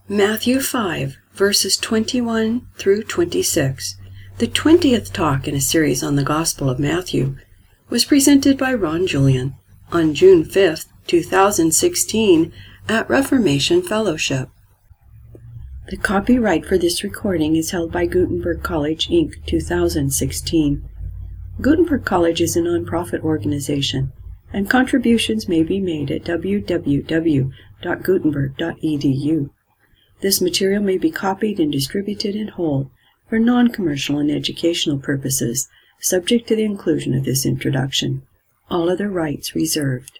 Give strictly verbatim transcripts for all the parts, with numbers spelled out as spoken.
Matthew five, verses twenty-one through twenty-six, the twentieth talk in a series on the Gospel of Matthew, was presented by Ron Julian on June fifth, two thousand sixteen at Reformation Fellowship. The copyright for this recording is held by Gutenberg College, Incorporated two thousand sixteen. Gutenberg College is a nonprofit organization, and contributions may be made at w w w dot gutenberg dot e d u. This material may be copied and distributed in whole for non-commercial and educational purposes, subject to the inclusion of this introduction. All other rights reserved.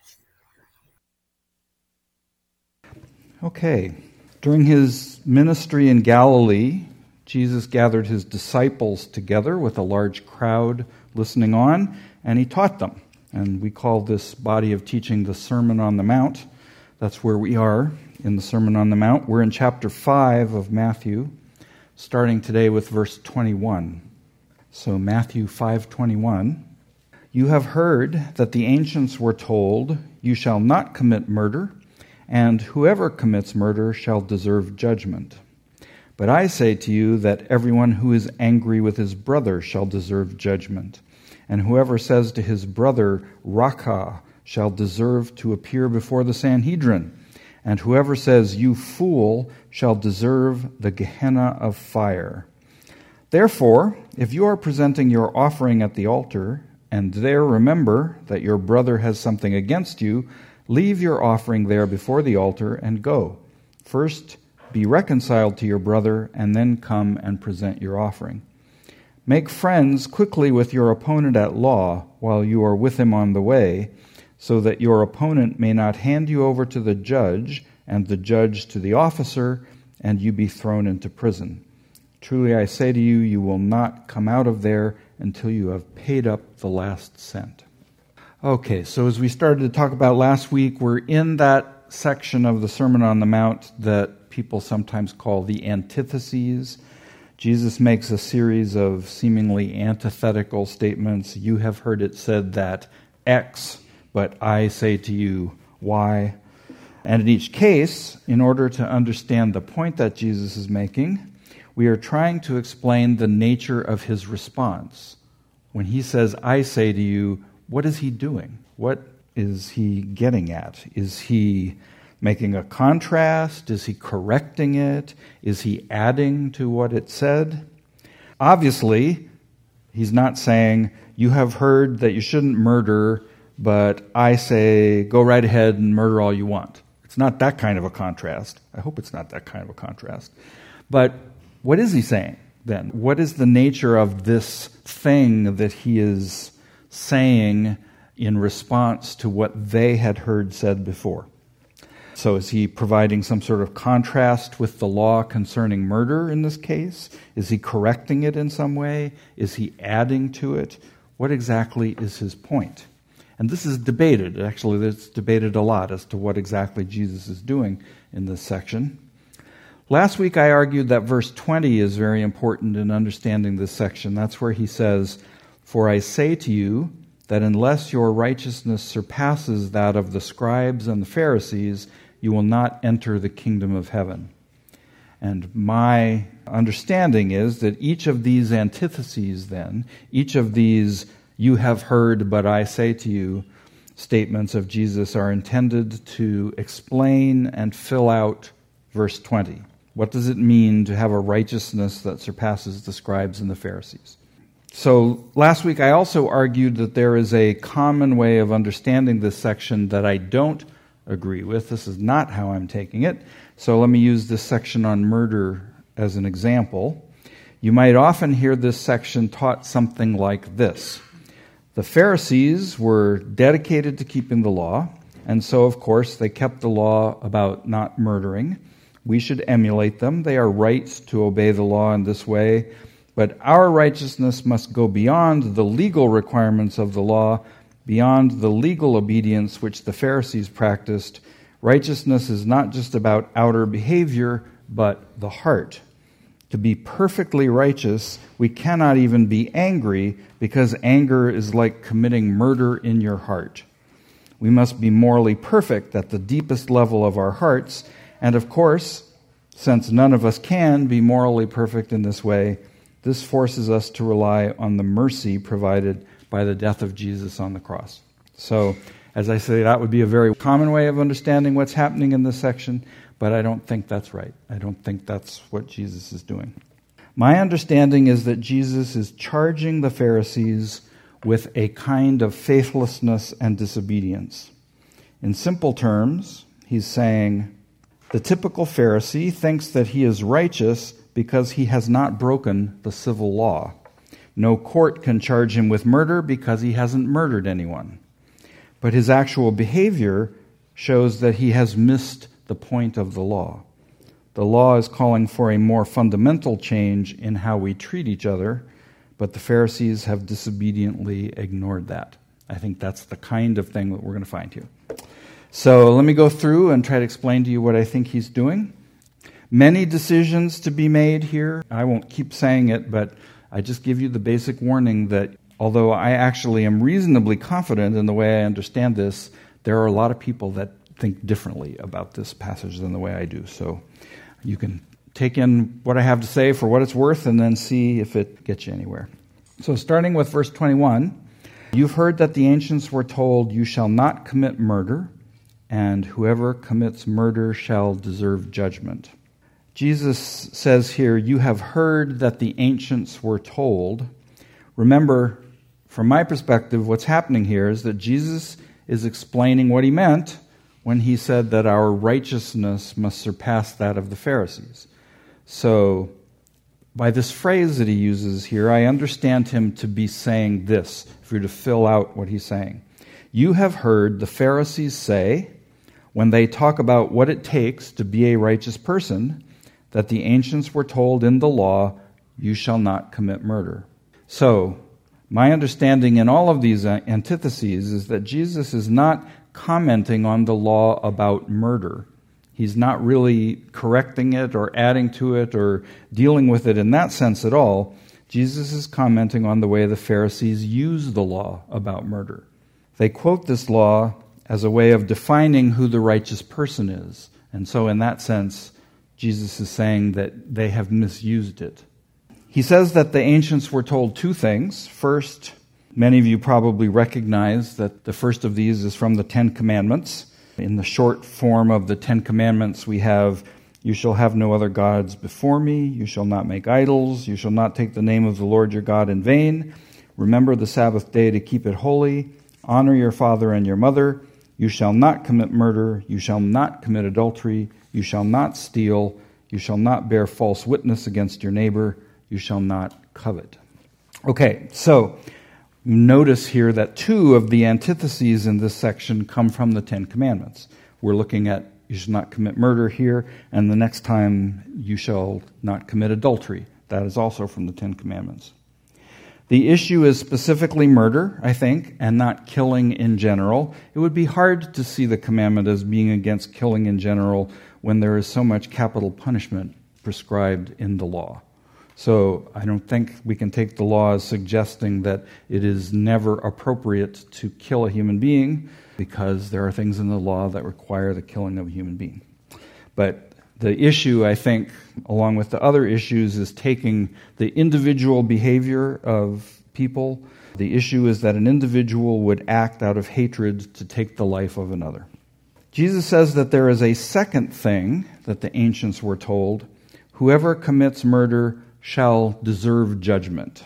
Okay. During his ministry in Galilee, Jesus gathered his disciples together with a large crowd listening on, and he taught them. And we call this body of teaching the Sermon on the Mount. That's where we are in the Sermon on the Mount. We're in chapter five of Matthew, starting today with verse twenty-one. So Matthew five twenty-one. You have heard that the ancients were told, you shall not commit murder, and whoever commits murder shall deserve judgment. But I say to you that everyone who is angry with his brother shall deserve judgment. And whoever says to his brother, Raca, shall deserve to appear before the Sanhedrin. And whoever says, you fool, shall deserve the Gehenna of fire. Therefore, if you are presenting your offering at the altar, and there remember that your brother has something against you, leave your offering there before the altar and go. First, be reconciled to your brother, and then come and present your offering. Make friends quickly with your opponent at law while you are with him on the way, so that your opponent may not hand you over to the judge, and the judge to the officer, and you be thrown into prison. Truly I say to you, you will not come out of there until you have paid up the last cent. Okay, so as we started to talk about last week, we're in that section of the Sermon on the Mount that people sometimes call the antitheses. Jesus makes a series of seemingly antithetical statements. You have heard it said that X, but I say to you Y. And in each case, in order to understand the point that Jesus is making, we are trying to explain the nature of his response. When he says, I say to you, what is he doing? What is he getting at? Is he making a contrast? Is he correcting it? Is he adding to what it said? Obviously, he's not saying, you have heard that you shouldn't murder, but I say, go right ahead and murder all you want. It's not that kind of a contrast. I hope it's not that kind of a contrast. But what is he saying then? What is the nature of this thing that he is saying in response to what they had heard said before? So is he providing some sort of contrast with the law concerning murder in this case? Is he correcting it in some way? Is he adding to it? What exactly is his point? And this is debated. Actually, it's debated a lot as to what exactly Jesus is doing in this section. Last week I argued that verse twenty is very important in understanding this section. That's where he says, for I say to you that unless your righteousness surpasses that of the scribes and the Pharisees, you will not enter the kingdom of heaven. And my understanding is that each of these antitheses then, each of these you have heard, but I say to you, statements of Jesus are intended to explain and fill out verse twenty. What does it mean to have a righteousness that surpasses the scribes and the Pharisees? So last week I also argued that there is a common way of understanding this section that I don't agree with. This is not how I'm taking it. So let me use this section on murder as an example. You might often hear this section taught something like this. The Pharisees were dedicated to keeping the law, and so, of course, they kept the law about not murdering. We should emulate them. They are right to obey the law in this way, but our righteousness must go beyond the legal requirements of the law, beyond the legal obedience which the Pharisees practiced. Righteousness is not just about outer behavior, but the heart. To be perfectly righteous, we cannot even be angry, because anger is like committing murder in your heart. We must be morally perfect at the deepest level of our hearts, and of course, Since none of us can be morally perfect in this way, this forces us to rely on the mercy provided by the death of Jesus on the cross. So, as I say, that would be a very common way of understanding what's happening in this section, but I don't think that's right. I don't think that's what Jesus is doing. My understanding is that Jesus is charging the Pharisees with a kind of faithlessness and disobedience. In simple terms, he's saying, the typical Pharisee thinks that he is righteous because he has not broken the civil law. No court can charge him with murder because he hasn't murdered anyone. But his actual behavior shows that he has missed the point of the law. The law is calling for a more fundamental change in how we treat each other, but the Pharisees have disobediently ignored that. I think that's the kind of thing that we're going to find here. So let me go through and try to explain to you what I think he's doing. Many decisions to be made here. I won't keep saying it, but I just give you the basic warning that although I actually am reasonably confident in the way I understand this, there are a lot of people that think differently about this passage than the way I do. So you can take in what I have to say for what it's worth and then see if it gets you anywhere. So starting with verse twenty-one, you've heard that the ancients were told, you shall not commit murder, and whoever commits murder shall deserve judgment. Jesus says here, you have heard that the ancients were told. Remember, from my perspective, what's happening here is that Jesus is explaining what he meant when he said that our righteousness must surpass that of the Pharisees. So, by this phrase that he uses here, I understand him to be saying this, if you're to fill out what he's saying. You have heard the Pharisees say, when they talk about what it takes to be a righteous person, that the ancients were told in the law, you shall not commit murder. So, my understanding in all of these antitheses is that Jesus is not commenting on the law about murder. He's not really correcting it or adding to it or dealing with it in that sense at all. Jesus is commenting on the way the Pharisees use the law about murder. They quote this law as a way of defining who the righteous person is. And so in that sense, Jesus is saying that they have misused it. He says that the ancients were told two things. First, many of you probably recognize that the first of these is from the Ten Commandments. In the short form of the Ten Commandments, we have, you shall have no other gods before me, you shall not make idols, you shall not take the name of the Lord your God in vain, remember the Sabbath day to keep it holy, honor your father and your mother, you shall not commit murder, you shall not commit adultery, you shall not steal, you shall not bear false witness against your neighbor, you shall not covet. Okay, so notice here that two of the antitheses in this section come from the Ten Commandments. We're looking at you shall not commit murder here, and the next time you shall not commit adultery. That is also from the Ten Commandments. The issue is specifically murder, I think, and not killing in general. It would be hard to see the commandment as being against killing in general when there is so much capital punishment prescribed in the law. So I don't think we can take the law as suggesting that it is never appropriate to kill a human being because there are things in the law that require the killing of a human being. But the issue, I think, along with the other issues, is taking the individual behavior of people. The issue is that an individual would act out of hatred to take the life of another. Jesus says that there is a second thing that the ancients were told. Whoever commits murder shall deserve judgment.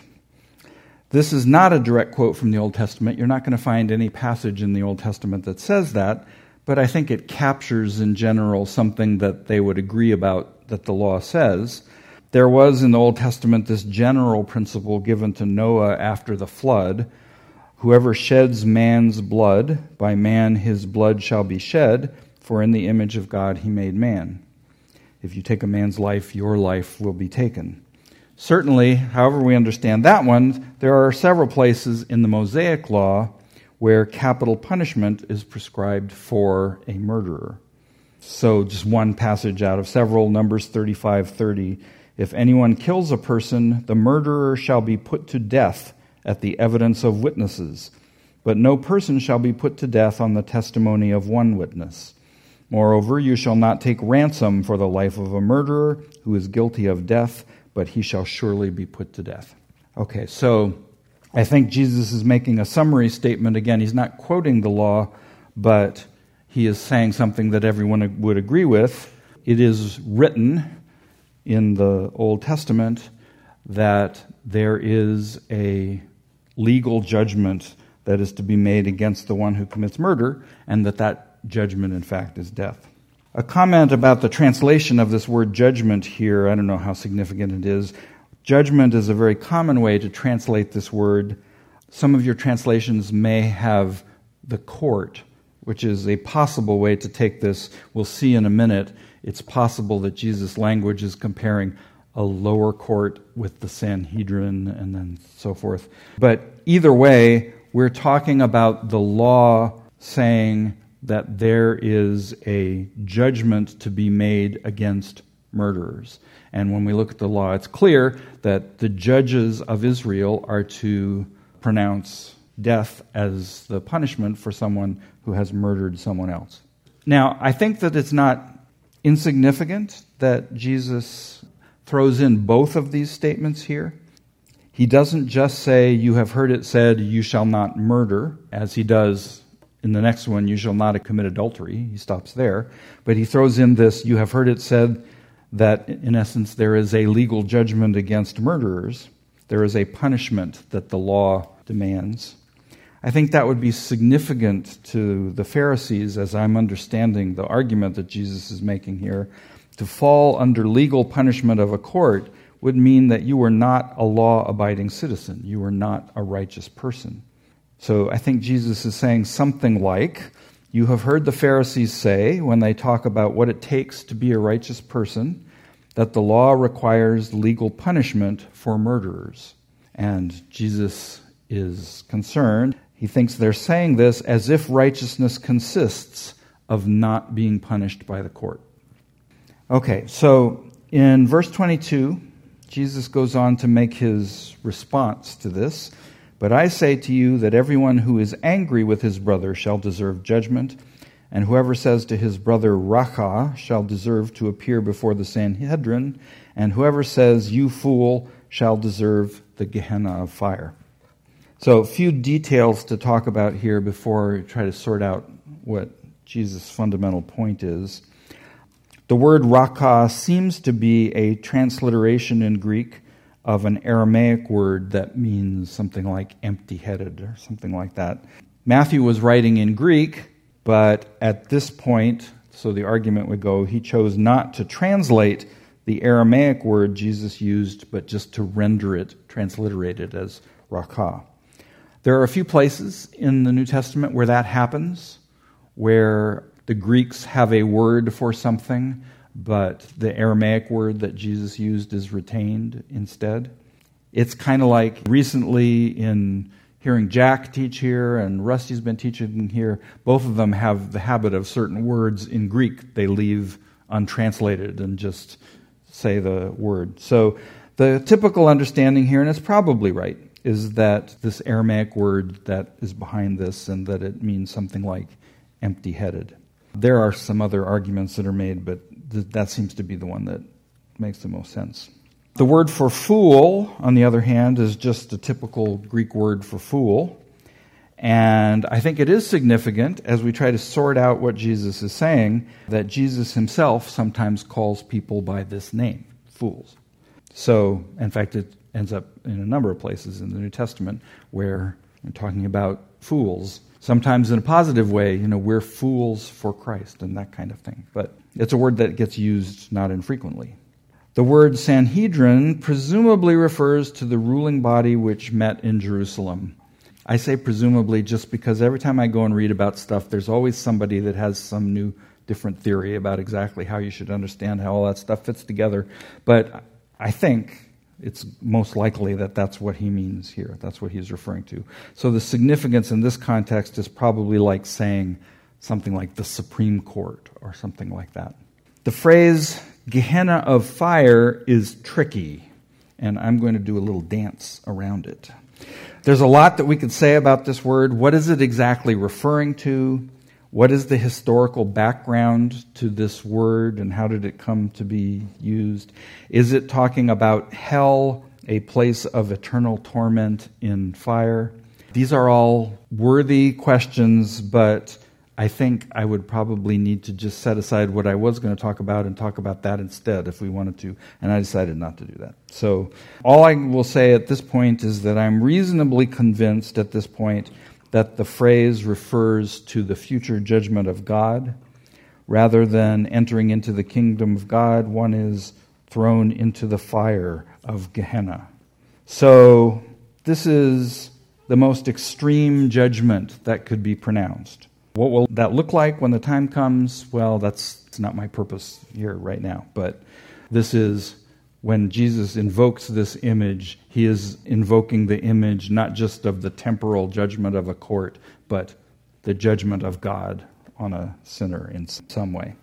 This is not a direct quote from the Old Testament. You're not going to find any passage in the Old Testament that says that, but I think it captures in general something that they would agree about that the law says. There was in the Old Testament this general principle given to Noah after the flood. Whoever sheds man's blood, by man his blood shall be shed, for in the image of God he made man. If you take a man's life, your life will be taken. Certainly, however we understand that one, there are several places in the Mosaic Law where capital punishment is prescribed for a murderer. So just one passage out of several, Numbers thirty-five thirty. If anyone kills a person, the murderer shall be put to death at the evidence of witnesses, but no person shall be put to death on the testimony of one witness. Moreover, you shall not take ransom for the life of a murderer who is guilty of death, but he shall surely be put to death. Okay, so I think Jesus is making a summary statement. Again, he's not quoting the law, but he is saying something that everyone would agree with. It is written in the Old Testament that there is a legal judgment that is to be made against the one who commits murder, and that that judgment, in fact, is death. A comment about the translation of this word judgment here, I don't know how significant it is. Judgment is a very common way to translate this word. Some of your translations may have the court, which is a possible way to take this. We'll see in a minute. It's possible that Jesus' language is comparing a lower court with the Sanhedrin and then so forth. But either way, we're talking about the law saying that there is a judgment to be made against murderers. And when we look at the law, it's clear that the judges of Israel are to pronounce death as the punishment for someone who has murdered someone else. Now, I think that it's not insignificant that Jesus throws in both of these statements here. He doesn't just say, you have heard it said, you shall not murder, as he does in the next one, you shall not commit adultery. He stops there. But he throws in this, you have heard it said that, in essence, there is a legal judgment against murderers. There is a punishment that the law demands. I think that would be significant to the Pharisees, as I'm understanding the argument that Jesus is making here. To fall under legal punishment of a court would mean that you were not a law-abiding citizen. You were not a righteous person. So I think Jesus is saying something like, you have heard the Pharisees say, when they talk about what it takes to be a righteous person, that the law requires legal punishment for murderers. And Jesus is concerned. He thinks they're saying this as if righteousness consists of not being punished by the court. Okay, so in verse twenty-two, Jesus goes on to make his response to this. But I say to you that everyone who is angry with his brother shall deserve judgment, and whoever says to his brother, Racha, shall deserve to appear before the Sanhedrin, and whoever says, you fool, shall deserve the Gehenna of fire. So a few details to talk about here before we try to sort out what Jesus' fundamental point is. The word Racha seems to be a transliteration in Greek of an Aramaic word that means something like empty-headed or something like that. Matthew was writing in Greek, but at this point, so the argument would go, he chose not to translate the Aramaic word Jesus used, but just to render it, transliterate it as Racha. There are a few places in the New Testament where that happens, where the Greeks have a word for something, but the Aramaic word that Jesus used is retained instead. It's kind of like recently in hearing Jack teach here and Rusty's been teaching here, both of them have the habit of certain words in Greek they leave untranslated and just say the word. So the typical understanding here, and it's probably right, is that this Aramaic word that is behind this and that it means something like empty-headed. There are some other arguments that are made, but th- that seems to be the one that makes the most sense. The word for fool, on the other hand, is just a typical Greek word for fool. And I think it is significant, as we try to sort out what Jesus is saying, that Jesus himself sometimes calls people by this name, fools. So, in fact, it ends up in a number of places in the New Testament where we're talking about fools. Sometimes in a positive way, you know, we're fools for Christ and that kind of thing. But it's a word that gets used not infrequently. The word Sanhedrin presumably refers to the ruling body which met in Jerusalem. I say presumably just because every time I go and read about stuff, there's always somebody that has some new, different theory about exactly how you should understand how all that stuff fits together. But I think it's most likely that that's what he means here. That's what he's referring to. So the significance in this context is probably like saying something like the Supreme Court or something like that. The phrase Gehenna of fire is tricky, and I'm going to do a little dance around it. There's a lot that we could say about this word. What is it exactly referring to? What is the historical background to this word, and how did it come to be used? Is it talking about hell, a place of eternal torment in fire? These are all worthy questions, but I think I would probably need to just set aside what I was going to talk about and talk about that instead if we wanted to, and I decided not to do that. So all I will say at this point is that I'm reasonably convinced at this point that the phrase refers to the future judgment of God. Rather than entering into the kingdom of God, one is thrown into the fire of Gehenna. So this is the most extreme judgment that could be pronounced. What will that look like when the time comes? Well, that's not my purpose here right now. But this is when Jesus invokes this image, he is invoking the image not just of the temporal judgment of a court, but the judgment of God on a sinner in some way.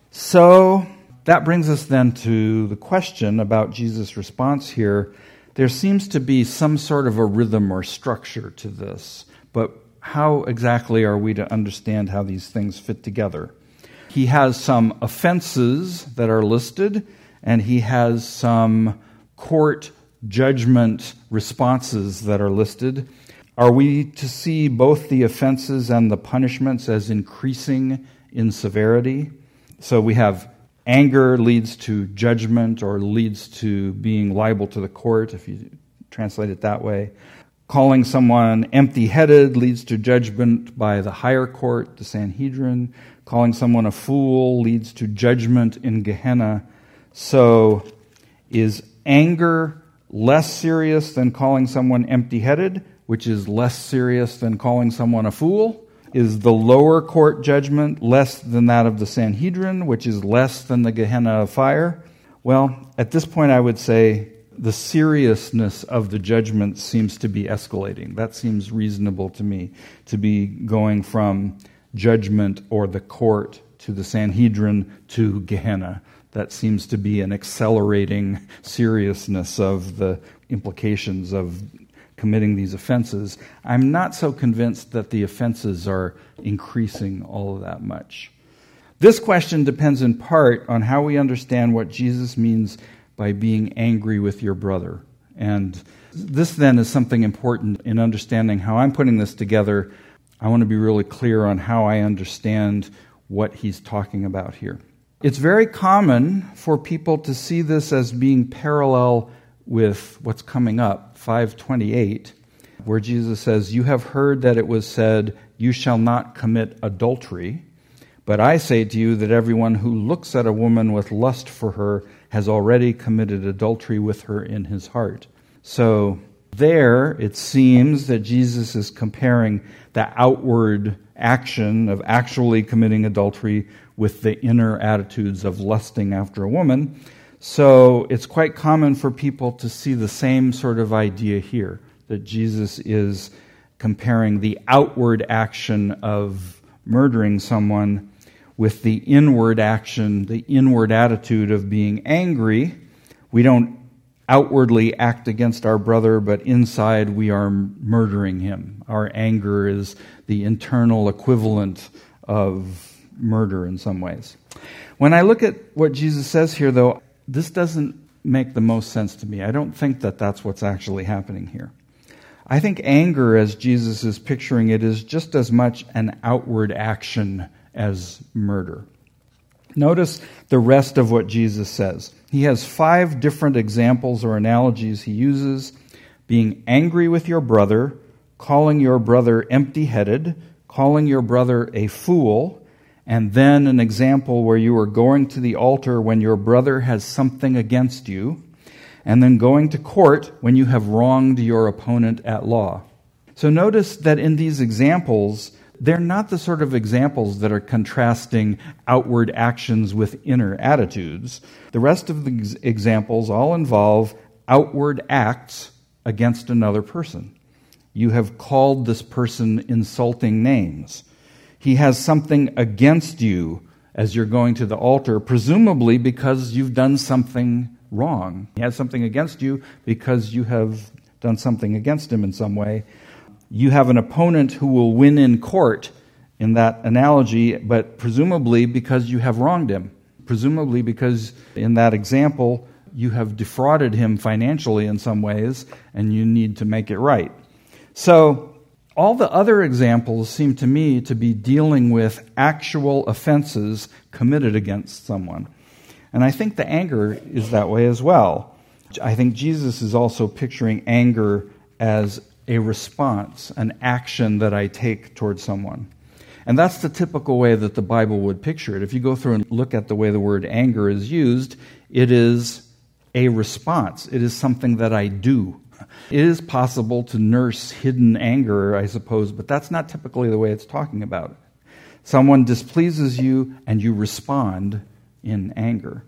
So that brings us then to the question about Jesus' response here. There seems to be some sort of a rhythm or structure to this, but how exactly are we to understand how these things fit together? He has some offenses that are listed, and he has some court judgment responses that are listed. Are we to see both the offenses and the punishments as increasing in severity? So we have anger leads to judgment or leads to being liable to the court, if you translate it that way. Calling someone empty-headed leads to judgment by the higher court, the Sanhedrin. Calling someone a fool leads to judgment in Gehenna. So is anger less serious than calling someone empty-headed, which is less serious than calling someone a fool? Is the lower court judgment less than that of the Sanhedrin, which is less than the Gehenna of fire? Well, at this point I would say the seriousness of the judgment seems to be escalating. That seems reasonable to me, to be going from judgment or the court to the Sanhedrin to Gehenna. That seems to be an accelerating seriousness of the implications of committing these offenses. I'm not so convinced that the offenses are increasing all of that much. This question depends in part on how we understand what Jesus means by being angry with your brother. And this then is something important in understanding how I'm putting this together. I want to be really clear on how I understand what he's talking about here. It's very common for people to see this as being parallel with what's coming up, five twenty-eight, where Jesus says, "You have heard that it was said, 'You shall not commit adultery.' But I say to you that everyone who looks at a woman with lust for her has already committed adultery with her in his heart." So there, it seems that Jesus is comparing the outward action of actually committing adultery with the inner attitudes of lusting after a woman. So it's quite common for people to see the same sort of idea here, that Jesus is comparing the outward action of murdering someone with the inward action, the inward attitude of being angry. We don't outwardly act against our brother, but inside we are murdering him. Our anger is the internal equivalent of murder in some ways. When I look at what Jesus says here, though, this doesn't make the most sense to me. I don't think that that's what's actually happening here. I think anger, as Jesus is picturing it, is just as much an outward action as murder. Notice the rest of what Jesus says. He has five different examples or analogies he uses: being angry with your brother, calling your brother empty-headed, calling your brother a fool, and then an example where you are going to the altar when your brother has something against you, and then going to court when you have wronged your opponent at law. So notice that in these examples, they're not the sort of examples that are contrasting outward actions with inner attitudes. The rest of the examples all involve outward acts against another person. You have called this person insulting names. He has something against you as you're going to the altar, presumably because you've done something wrong. He has something against you because you have done something against him in some way. You have an opponent who will win in court, in that analogy, but presumably because you have wronged him. Presumably because in that example, you have defrauded him financially in some ways, and you need to make it right. So all the other examples seem to me to be dealing with actual offenses committed against someone. And I think the anger is that way as well. I think Jesus is also picturing anger as a response, an action that I take towards someone. And that's the typical way that the Bible would picture it. If you go through and look at the way the word anger is used, it is a response. It is something that I do. It is possible to nurse hidden anger, I suppose, but that's not typically the way it's talking about. Someone displeases you and you respond in anger.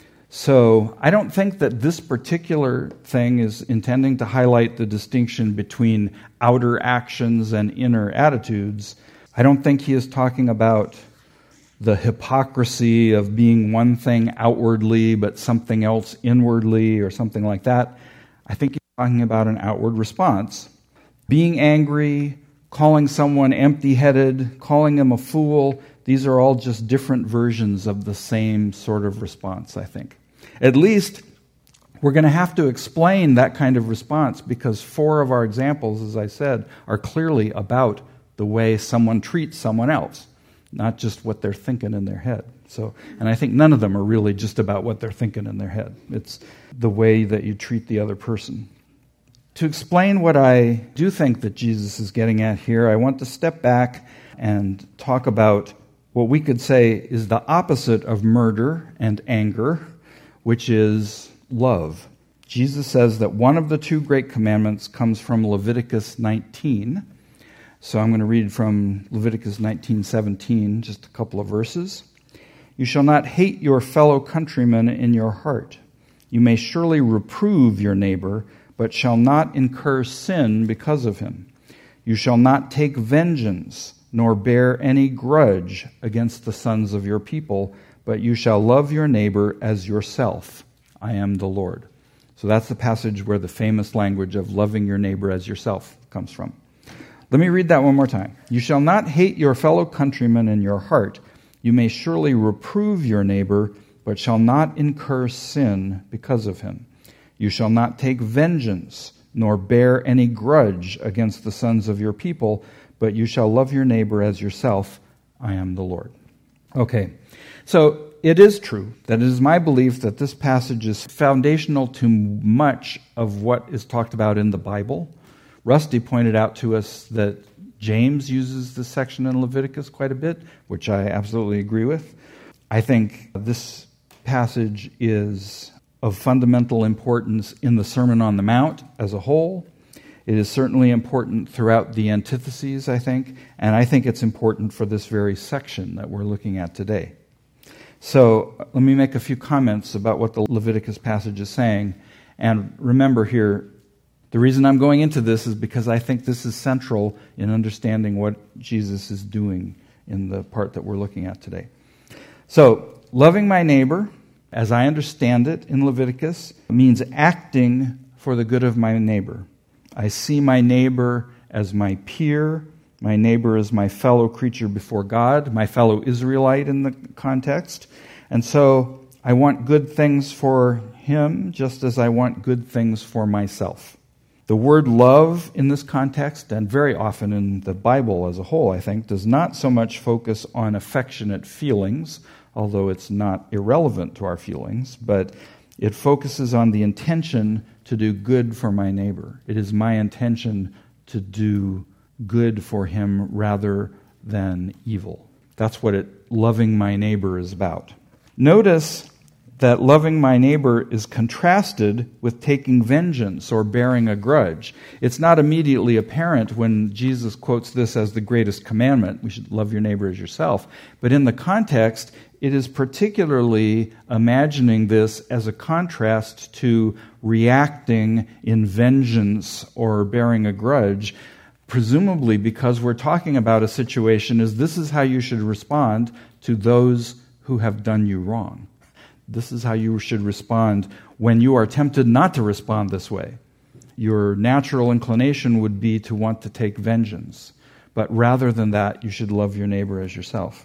So I don't think that this particular thing is intending to highlight the distinction between outer actions and inner attitudes. I don't think he is talking about the hypocrisy of being one thing outwardly but something else inwardly or something like that. I think he's talking about an outward response. Being angry, calling someone empty-headed, calling them a fool, these are all just different versions of the same sort of response, I think. At least we're going to have to explain that kind of response because four of our examples, as I said, are clearly about the way someone treats someone else, not just what they're thinking in their head. So, and I think none of them are really just about what they're thinking in their head. It's the way that you treat the other person. To explain what I do think that Jesus is getting at here, I want to step back and talk about what we could say is the opposite of murder and anger, which is love. Jesus says that one of the two great commandments comes from Leviticus nineteen. So I'm going to read from Leviticus nineteen seventeen, just a couple of verses. You shall not hate your fellow countrymen in your heart. You may surely reprove your neighbor, but shall not incur sin because of him. You shall not take vengeance, nor bear any grudge against the sons of your people, but you shall love your neighbor as yourself. I am the Lord. So that's the passage where the famous language of loving your neighbor as yourself comes from. Let me read that one more time. You shall not hate your fellow countrymen in your heart. You may surely reprove your neighbor, but shall not incur sin because of him. You shall not take vengeance, nor bear any grudge against the sons of your people, but you shall love your neighbor as yourself. I am the Lord. Okay, so it is true that it is my belief that this passage is foundational to much of what is talked about in the Bible. Rusty pointed out to us that James uses this section in Leviticus quite a bit, which I absolutely agree with. I think this passage is of fundamental importance in the Sermon on the Mount as a whole. It is certainly important throughout the antitheses, I think, and I think it's important for this very section that we're looking at today. So let me make a few comments about what the Leviticus passage is saying. And remember here, the reason I'm going into this is because I think this is central in understanding what Jesus is doing in the part that we're looking at today. So, loving my neighbor, as I understand it in Leviticus, means acting for the good of my neighbor. I see my neighbor as my peer. My neighbor is my fellow creature before God, my fellow Israelite in the context. And so I want good things for him just as I want good things for myself. The word love in this context, and very often in the Bible as a whole, I think, does not so much focus on affectionate feelings, although it's not irrelevant to our feelings, but it focuses on the intention to do good for my neighbor. It is my intention to do good for him rather than evil. That's what it, loving my neighbor is about. Notice that loving my neighbor is contrasted with taking vengeance or bearing a grudge. It's not immediately apparent when Jesus quotes this as the greatest commandment. We should love your neighbor as yourself. But in the context, it is particularly imagining this as a contrast to reacting in vengeance or bearing a grudge, presumably because we're talking about a situation as this is how you should respond to those who have done you wrong. This is how you should respond when you are tempted not to respond this way. Your natural inclination would be to want to take vengeance. but rather than that, you should love your neighbor as yourself.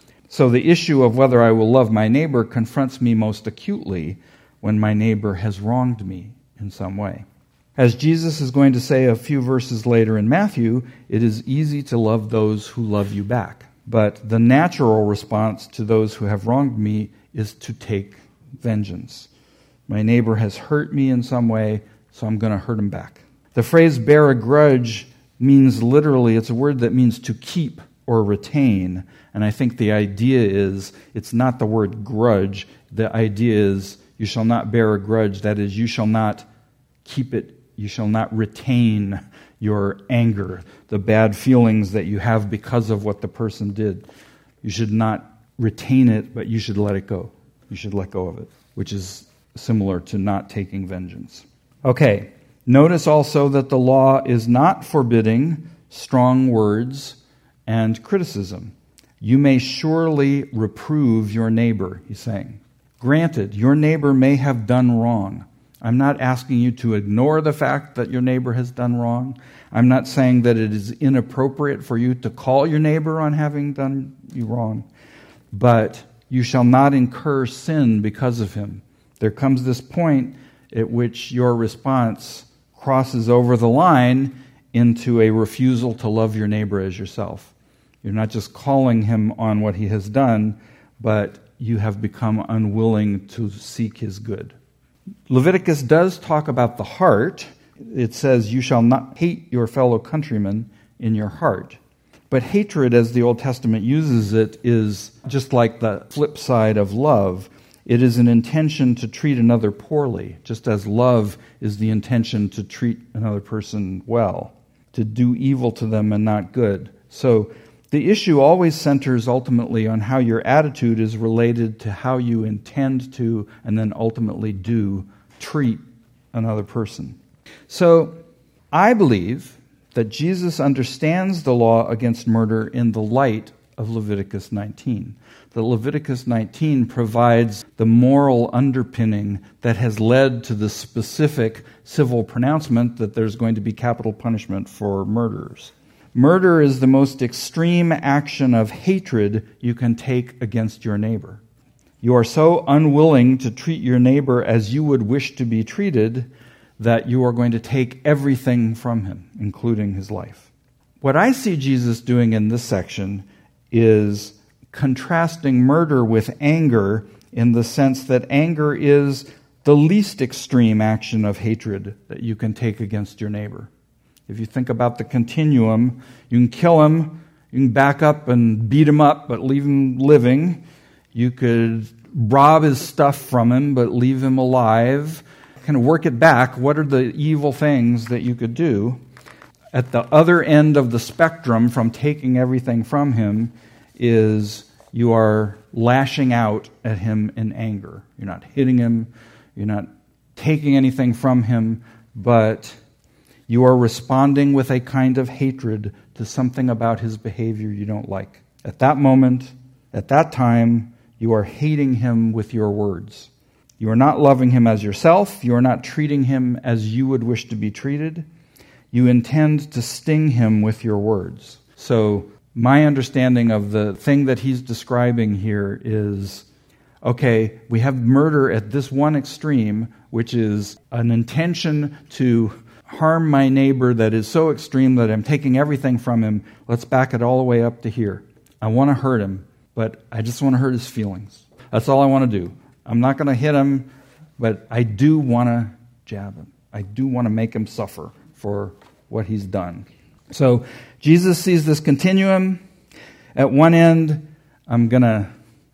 So the issue of whether I will love my neighbor confronts me most acutely when my neighbor has wronged me in some way. As Jesus is going to say a few verses later in Matthew, it is easy to love those who love you back. But the natural response to those who have wronged me is to take vengeance. My neighbor has hurt me in some way, so I'm going to hurt him back. The phrase bear a grudge means literally, it's a word that means to keep or retain. And I think the idea is, it's not the word grudge. The idea is, you shall not bear a grudge. That is, you shall not keep it. You shall not retain your anger, the bad feelings that you have because of what the person did. You should not retain it, but you should let it go. You should let go of it, which is similar to not taking vengeance. Okay, notice also that the law is not forbidding strong words and criticism. You may surely reprove your neighbor, he's saying. Granted, your neighbor may have done wrong. I'm not asking you to ignore the fact that your neighbor has done wrong. I'm not saying that it is inappropriate for you to call your neighbor on having done you wrong. But you shall not incur sin because of him. There comes this point at which your response crosses over the line into a refusal to love your neighbor as yourself. You're not just calling him on what he has done, but you have become unwilling to seek his good. Leviticus does talk about the heart. It says, you shall not hate your fellow countrymen in your heart. But hatred, as the Old Testament uses it, is just like the flip side of love. It is an intention to treat another poorly, just as love is the intention to treat another person well, to do evil to them and not good. So the issue always centers ultimately on how your attitude is related to how you intend to and then ultimately do treat another person. So I believe that Jesus understands the law against murder in the light of Leviticus nineteen. That Leviticus nineteen provides the moral underpinning that has led to the specific civil pronouncement that there's going to be capital punishment for murderers. Murder is the most extreme action of hatred you can take against your neighbor. You are so unwilling to treat your neighbor as you would wish to be treated that you are going to take everything from him, including his life. What I see Jesus doing in this section is contrasting murder with anger in the sense that anger is the least extreme action of hatred that you can take against your neighbor. If you think about the continuum, you can kill him, you can back up and beat him up, but leave him living. You could rob his stuff from him, but leave him alive. Kind of work it back. What are the evil things that you could do? At the other end of the spectrum from taking everything from him is you are lashing out at him in anger. You're not hitting him. You're not taking anything from him, but you are responding with a kind of hatred to something about his behavior you don't like. At that moment, at that time, you are hating him with your words. You are not loving him as yourself. You are not treating him as you would wish to be treated. You intend to sting him with your words. So my understanding of the thing that he's describing here is, okay, we have murder at this one extreme, which is an intention to harm my neighbor that is so extreme that I'm taking everything from him. Let's back it all the way up to here. I want to hurt him, but I just want to hurt his feelings. That's all I want to do. I'm not going to hit him, but I do want to jab him. I do want to make him suffer for what he's done. So Jesus sees this continuum. At one end, I'm going to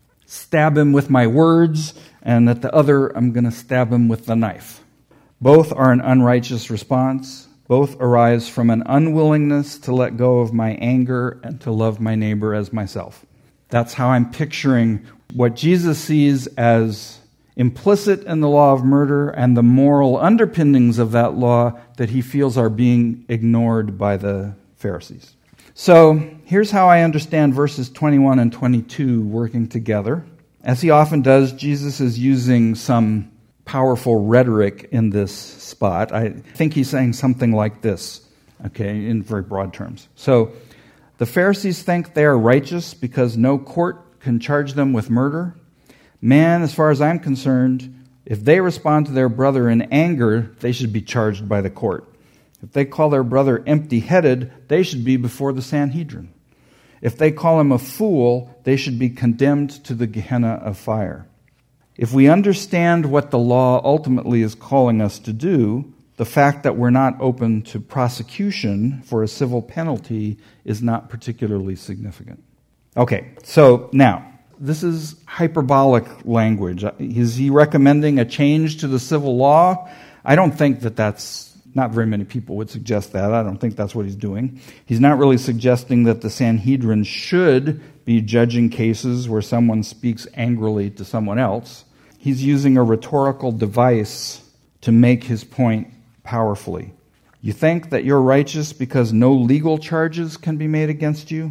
stab him with my words, and at the other, I'm going to stab him with the knife. Both are an unrighteous response. Both arise from an unwillingness to let go of my anger and to love my neighbor as myself. That's how I'm picturing what Jesus sees as implicit in the law of murder and the moral underpinnings of that law that he feels are being ignored by the Pharisees. So here's how I understand verses twenty-one and twenty-two working together. As he often does, Jesus is using some powerful rhetoric in this spot. I think he's saying something like this, okay, in very broad terms. So The Pharisees think they are righteous because no court can charge them with murder. Man, as far as I'm concerned, if they respond to their brother in anger, they should be charged by the court. If they call their brother empty-headed, they should be before the Sanhedrin. If they call him a fool, they should be condemned to the Gehenna of fire. If we understand what the law ultimately is calling us to do, the fact that we're not open to prosecution for a civil penalty is not particularly significant. Okay, so now, this is hyperbolic language. Is he recommending a change to the civil law? I don't think that that's, not very many people would suggest that. I don't think that's what he's doing. He's not really suggesting that the Sanhedrin should be judging cases where someone speaks angrily to someone else. He's using a rhetorical device to make his point powerfully. You think that you're righteous because no legal charges can be made against you?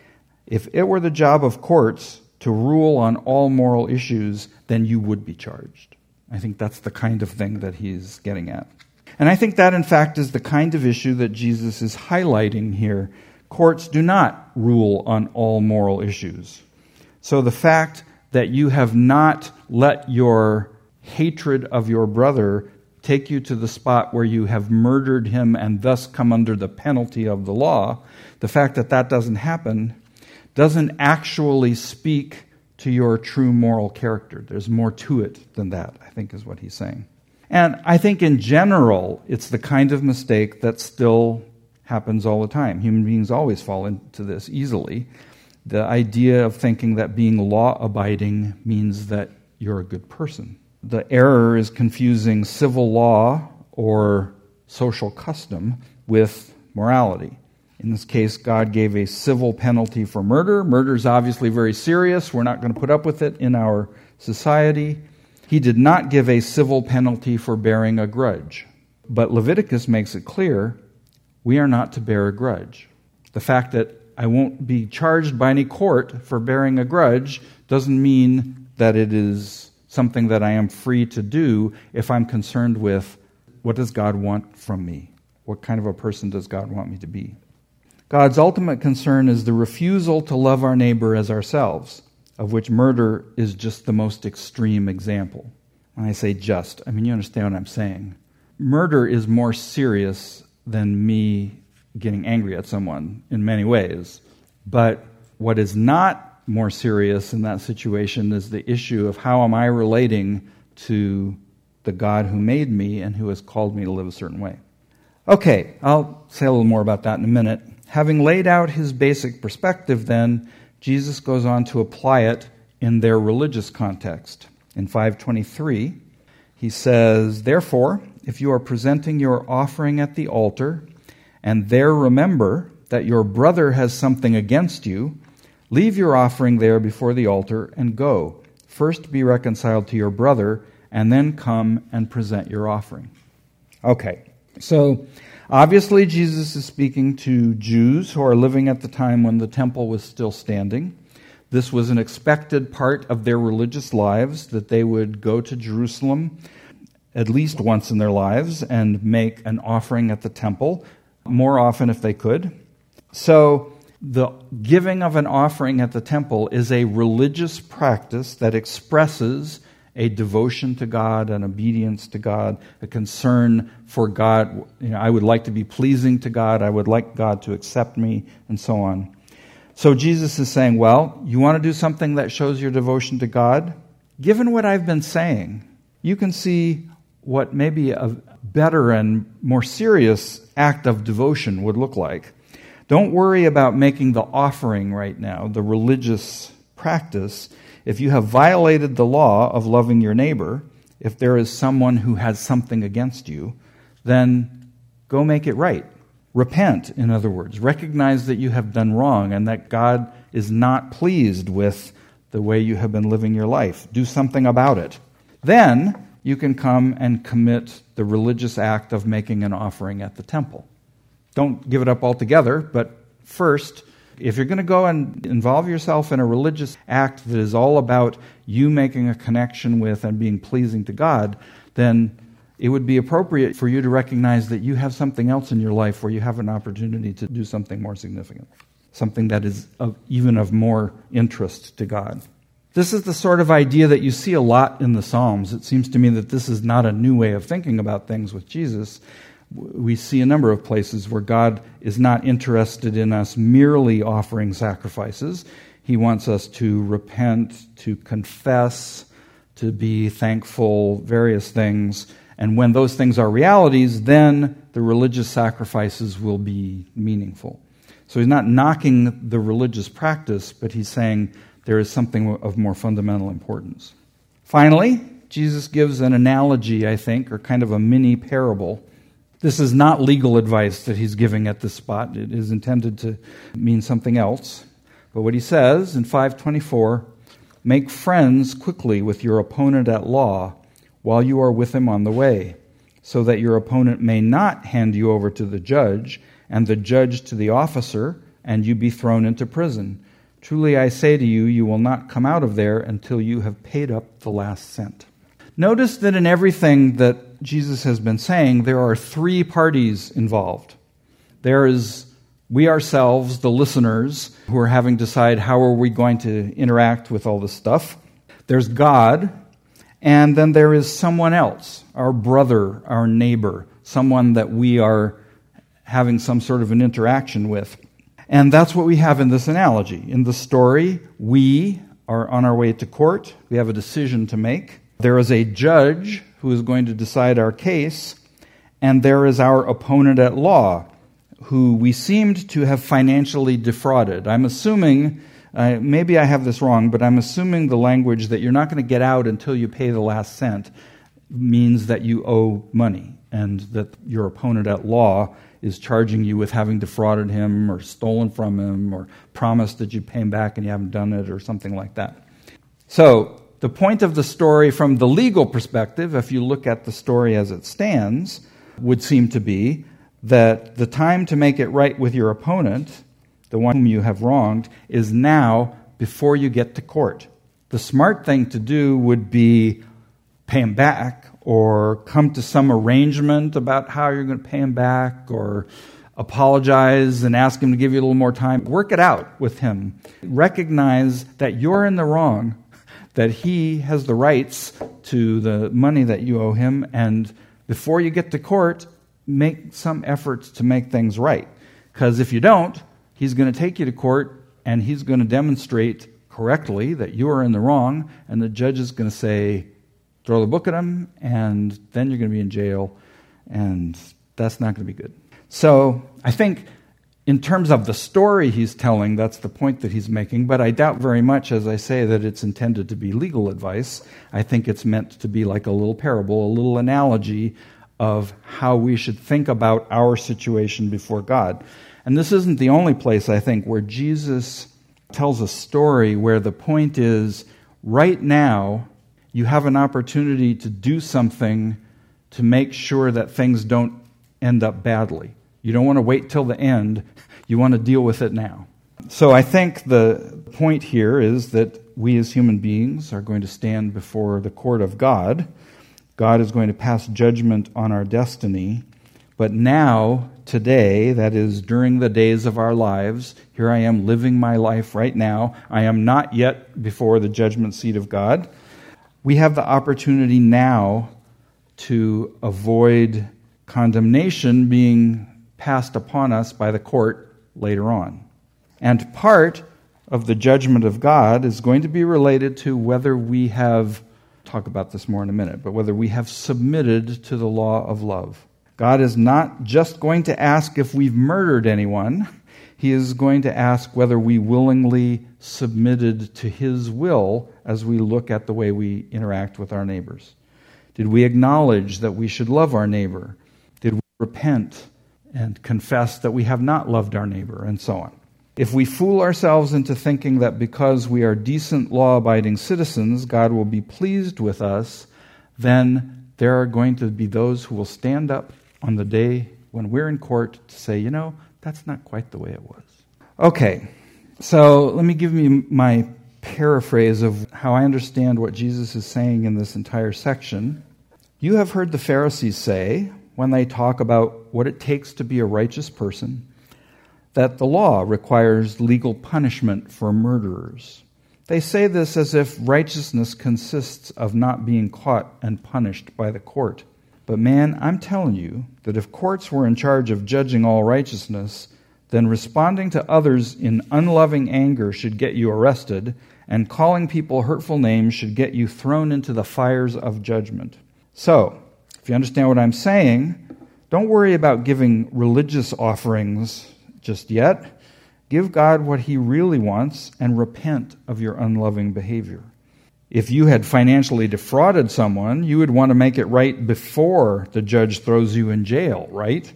If it were the job of courts to rule on all moral issues, then you would be charged. I think that's the kind of thing that he's getting at. And I think that, in fact, is the kind of issue that Jesus is highlighting here. Courts do not rule on all moral issues. So the fact that you have not let your hatred of your brother take you to the spot where you have murdered him and thus come under the penalty of the law, the fact that that doesn't happen doesn't actually speak to your true moral character. There's more to it than that, I think is what he's saying. And I think in general, it's the kind of mistake that still happens all the time. Human beings always fall into this easily. The idea of thinking that being law-abiding means that you're a good person. The error is confusing civil law or social custom with morality. In this case, God gave a civil penalty for murder. Murder is obviously very serious. We're not going to put up with it in our society. He did not give a civil penalty for bearing a grudge. But Leviticus makes it clear we are not to bear a grudge. The fact that I won't be charged by any court for bearing a grudge doesn't mean that it is something that I am free to do if I'm concerned with what does God want from me? What kind of a person does God want me to be? God's ultimate concern is the refusal to love our neighbor as ourselves, of which murder is just the most extreme example. When I say just, I mean you understand what I'm saying. Murder is more serious than me getting angry at someone in many ways. But what is not more serious in that situation is the issue of how am I relating to the God who made me and who has called me to live a certain way. Okay, I'll say a little more about that in a minute. Having laid out his basic perspective then, Jesus goes on to apply it in their religious context. In five twenty-three, he says, "Therefore, if you are presenting your offering at the altar, and there remember that your brother has something against you, leave your offering there before the altar and go. First be reconciled to your brother, and then come and present your offering." Okay, so obviously Jesus is speaking to Jews who are living at the time when the temple was still standing. This was an expected part of their religious lives, that they would go to Jerusalem at least once in their lives and make an offering at the temple, more often if they could. So the giving of an offering at the temple is a religious practice that expresses a devotion to God, an obedience to God, a concern for God. You know, I would like to be pleasing to God. I would like God to accept me, and so on. So Jesus is saying, well, you want to do something that shows your devotion to God? Given what I've been saying, you can see what maybe a better and more serious act of devotion would look like. Don't worry about making the offering right now, the religious practice. If you have violated the law of loving your neighbor, if there is someone who has something against you, then go make it right. Repent, in other words. Recognize that you have done wrong and that God is not pleased with the way you have been living your life. Do something about it. Then you can come and commit the religious act of making an offering at the temple. Don't give it up altogether, but first, if you're going to go and involve yourself in a religious act that is all about you making a connection with and being pleasing to God, then it would be appropriate for you to recognize that you have something else in your life where you have an opportunity to do something more significant. something that is of, even of more interest to God. This is the sort of idea that you see a lot in the Psalms. It seems to me that this is not a new way of thinking about things with Jesus. We see a number of places where God is not interested in us merely offering sacrifices. He wants us to repent, to confess, to be thankful, various things. And when those things are realities, then the religious sacrifices will be meaningful. So he's not knocking the religious practice, but he's saying there is something of more fundamental importance. Finally, Jesus gives an analogy, I think, or kind of a mini parable. This is not legal advice that he's giving at this spot. It is intended to mean something else. But what he says in five twenty-four, make friends quickly with your opponent at law while you are with him on the way, so that your opponent may not hand you over to the judge, and the judge to the officer, and you be thrown into prison. Truly I say to you, you will not come out of there until you have paid up the last cent. Notice that in everything that Jesus has been saying, there are three parties involved. There is we ourselves, the listeners, who are having to decide how are we going to interact with all this stuff. There's God, and then there is someone else, our brother, our neighbor, someone that we are having some sort of an interaction with. And that's what we have in this analogy. In the story, we are on our way to court. We have a decision to make. There is a judge who is going to decide our case, and there is our opponent at law, who we seemed to have financially defrauded. I'm assuming, uh, maybe I have this wrong, but I'm assuming the language that you're not going to get out until you pay the last cent means that you owe money, and that your opponent at law is charging you with having defrauded him or stolen from him or promised that you pay him back and you haven't done it or something like that. So the point of the story from the legal perspective, if you look at the story as it stands, would seem to be that the time to make it right with your opponent, the one whom you have wronged, is now before you get to court. The smart thing to do would be pay him back or come to some arrangement about how you're going to pay him back or apologize and ask him to give you a little more time. Work it out with him. Recognize that you're in the wrong, that he has the rights to the money that you owe him, and before you get to court, make some efforts to make things right. Because if you don't, he's going to take you to court and he's going to demonstrate correctly that you are in the wrong, and the judge is going to say, throw the book at him, and then you're going to be in jail, and that's not going to be good. So I think in terms of the story he's telling, that's the point that he's making, but I doubt very much, as I say, that it's intended to be legal advice. I think it's meant to be like a little parable, a little analogy of how we should think about our situation before God. And this isn't the only place, I think, where Jesus tells a story where the point is, right now, you have an opportunity to do something to make sure that things don't end up badly. You don't want to wait till the end. You want to deal with it now. So I think the point here is that we as human beings are going to stand before the court of God. God is going to pass judgment on our destiny. But now, today, that is during the days of our lives, here I am living my life right now. I am not yet before the judgment seat of God. We have the opportunity now to avoid condemnation being passed upon us by the court later on. And part of the judgment of God is going to be related to whether we have, talk about this more in a minute, but whether we have submitted to the law of love. God is not just going to ask if we've murdered anyone. He is going to ask whether we willingly submitted to His will as we look at the way we interact with our neighbors. Did we acknowledge that we should love our neighbor? Did we repent and confess that we have not loved our neighbor, and so on? If we fool ourselves into thinking that because we are decent, law-abiding citizens, God will be pleased with us, then there are going to be those who will stand up on the day when we're in court to say, you know, that's not quite the way it was. Okay, so let me give you my paraphrase of how I understand what Jesus is saying in this entire section. You have heard the Pharisees say, when they talk about what it takes to be a righteous person, that the law requires legal punishment for murderers. They say this as if righteousness consists of not being caught and punished by the court. But man, I'm telling you that if courts were in charge of judging all righteousness, then responding to others in unloving anger should get you arrested, and calling people hurtful names should get you thrown into the fires of judgment. So, if you understand what I'm saying, don't worry about giving religious offerings just yet. Give God what He really wants and repent of your unloving behavior. If you had financially defrauded someone, you would want to make it right before the judge throws you in jail, right?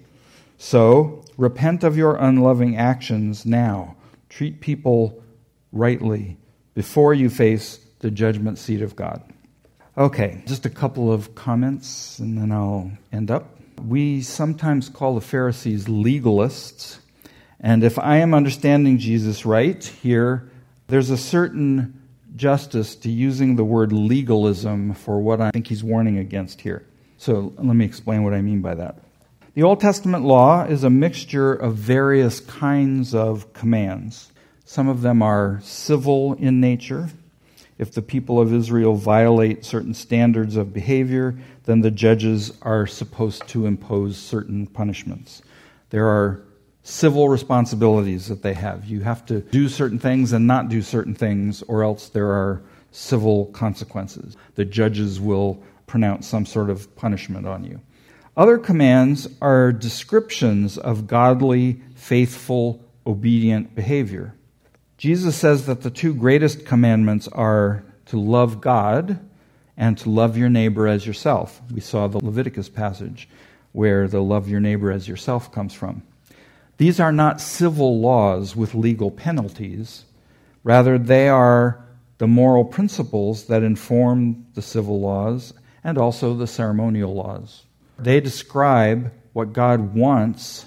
So, repent of your unloving actions now. Treat people rightly before you face the judgment seat of God. Okay, just a couple of comments and then I'll end up. We sometimes call the Pharisees legalists, and if I am understanding Jesus right here, there's a certain justice to using the word legalism for what I think he's warning against here. So let me explain what I mean by that. The Old Testament law is a mixture of various kinds of commands. Some of them are civil in nature. If the people of Israel violate certain standards of behavior, then the judges are supposed to impose certain punishments. There are civil responsibilities that they have. You have to do certain things and not do certain things, or else there are civil consequences. The judges will pronounce some sort of punishment on you. Other commands are descriptions of godly, faithful, obedient behavior. Jesus says that the two greatest commandments are to love God and to love your neighbor as yourself. We saw the Leviticus passage where the love your neighbor as yourself comes from. These are not civil laws with legal penalties. Rather, they are the moral principles that inform the civil laws and also the ceremonial laws. They describe what God wants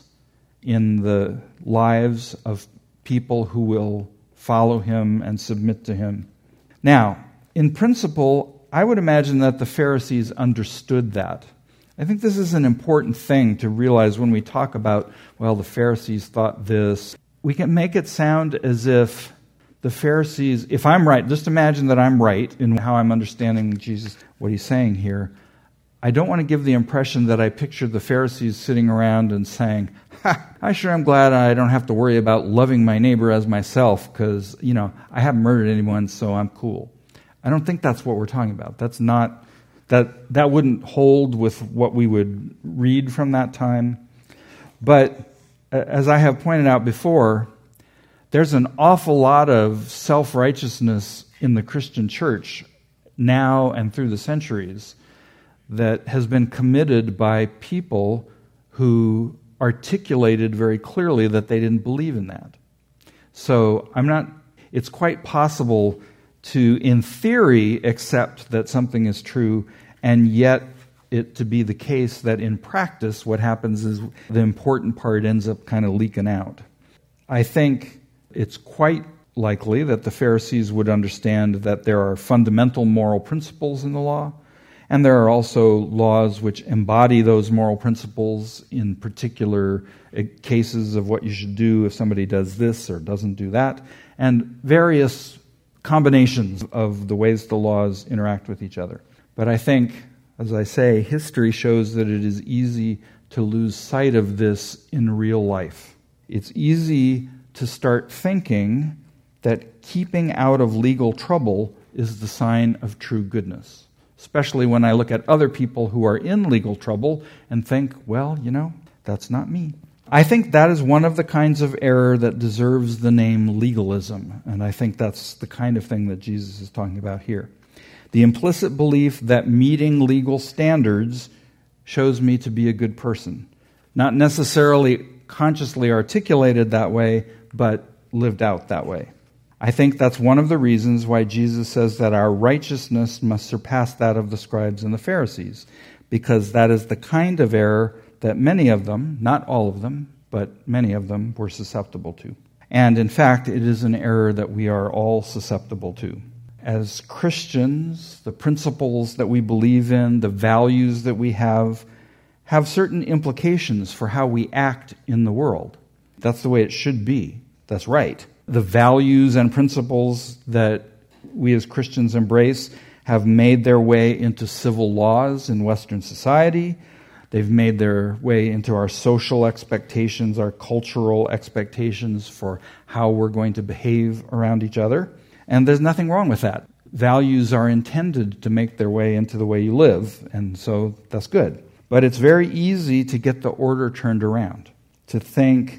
in the lives of people who will follow Him and submit to Him. Now, in principle, I would imagine that the Pharisees understood that. I think this is an important thing to realize when we talk about, well, the Pharisees thought this. We can make it sound as if the Pharisees, if I'm right, just imagine that I'm right in how I'm understanding Jesus, what He's saying here. I don't want to give the impression that I pictured the Pharisees sitting around and saying, ha, I sure am glad I don't have to worry about loving my neighbor as myself because, you know, I haven't murdered anyone, so I'm cool. I don't think that's what we're talking about. That's not, that that wouldn't hold with what we would read from that time. But as I have pointed out before, there's an awful lot of self-righteousness in the Christian church now and through the centuries that has been committed by people who articulated very clearly that they didn't believe in that. So I'm not, it's quite possible to, in theory, accept that something is true, and yet it to be the case that in practice what happens is the important part ends up kind of leaking out. I think it's quite likely that the Pharisees would understand that there are fundamental moral principles in the law, and there are also laws which embody those moral principles in particular cases of what you should do if somebody does this or doesn't do that, and various combinations of the ways the laws interact with each other. But I think, as I say, history shows that it is easy to lose sight of this in real life. It's easy to start thinking that keeping out of legal trouble is the sign of true goodness. Especially when I look at other people who are in legal trouble and think, well, you know, that's not me. I think that is one of the kinds of error that deserves the name legalism, and I think that's the kind of thing that Jesus is talking about here. The implicit belief that meeting legal standards shows me to be a good person. Not necessarily consciously articulated that way, but lived out that way. I think that's one of the reasons why Jesus says that our righteousness must surpass that of the scribes and the Pharisees, because that is the kind of error that many of them, not all of them, but many of them were susceptible to. And in fact, it is an error that we are all susceptible to. As Christians, the principles that we believe in, the values that we have, have certain implications for how we act in the world. That's the way it should be. That's right. The values and principles that we as Christians embrace have made their way into civil laws in Western society. They've made their way into our social expectations, our cultural expectations for how we're going to behave around each other. And there's nothing wrong with that. Values are intended to make their way into the way you live, and so that's good. But it's very easy to get the order turned around, to think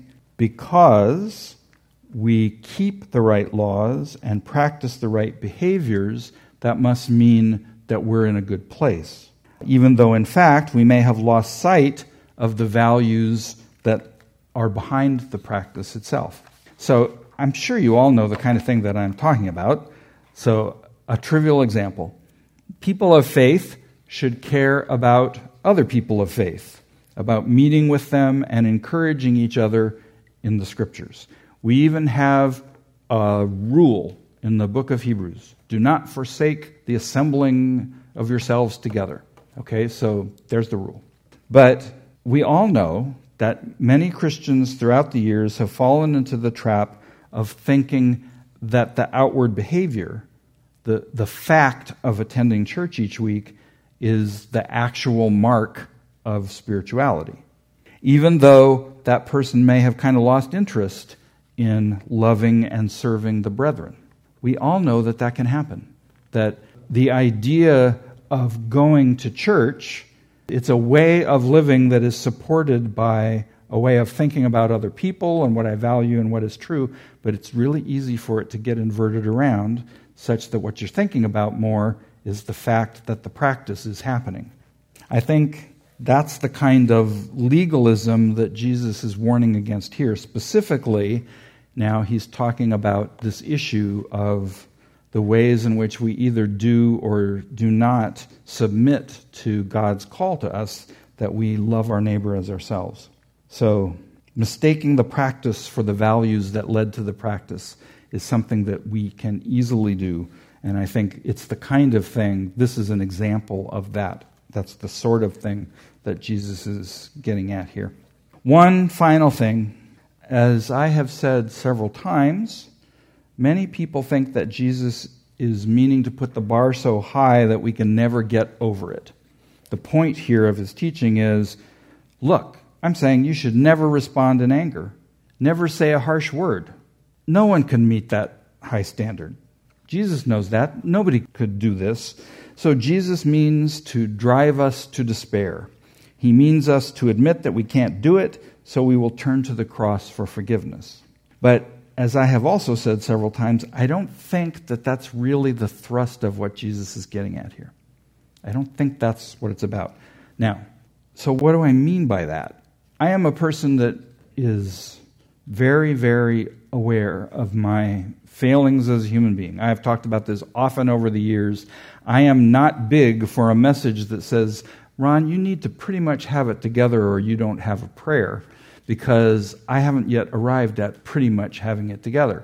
because we keep the right laws and practice the right behaviors, that must mean that we're in a good place. Even though, in fact, we may have lost sight of the values that are behind the practice itself. So I'm sure you all know the kind of thing that I'm talking about. So a trivial example. People of faith should care about other people of faith, about meeting with them and encouraging each other in the Scriptures. We even have a rule in the book of Hebrews. Do not forsake the assembling of yourselves together. Okay, so there's the rule. But we all know that many Christians throughout the years have fallen into the trap of thinking that the outward behavior, the, the fact of attending church each week, is the actual mark of spirituality. Even though that person may have kind of lost interest in loving and serving the brethren. We all know that that can happen. That the idea of going to church, it's a way of living that is supported by a way of thinking about other people and what I value and what is true, but it's really easy for it to get inverted around such that what you're thinking about more is the fact that the practice is happening. I think that's the kind of legalism that Jesus is warning against here. Specifically, now he's talking about this issue of the ways in which we either do or do not submit to God's call to us that we love our neighbor as ourselves. So, mistaking the practice for the values that led to the practice is something that we can easily do, and I think it's the kind of thing, this is an example of that. That's the sort of thing that Jesus is getting at here. One final thing, as I have said several times, many people think that Jesus is meaning to put the bar so high that we can never get over it. The point here of his teaching is, look, I'm saying you should never respond in anger. Never say a harsh word. No one can meet that high standard. Jesus knows that. Nobody could do this. So Jesus means to drive us to despair. He means us to admit that we can't do it, so we will turn to the cross for forgiveness. But as I have also said several times, I don't think that that's really the thrust of what Jesus is getting at here. I don't think that's what it's about. Now, so what do I mean by that? I am a person that is very, very aware of my failings as a human being. I have talked about this often over the years. I am not big for a message that says, Ron, you need to pretty much have it together or you don't have a prayer, because I haven't yet arrived at pretty much having it together.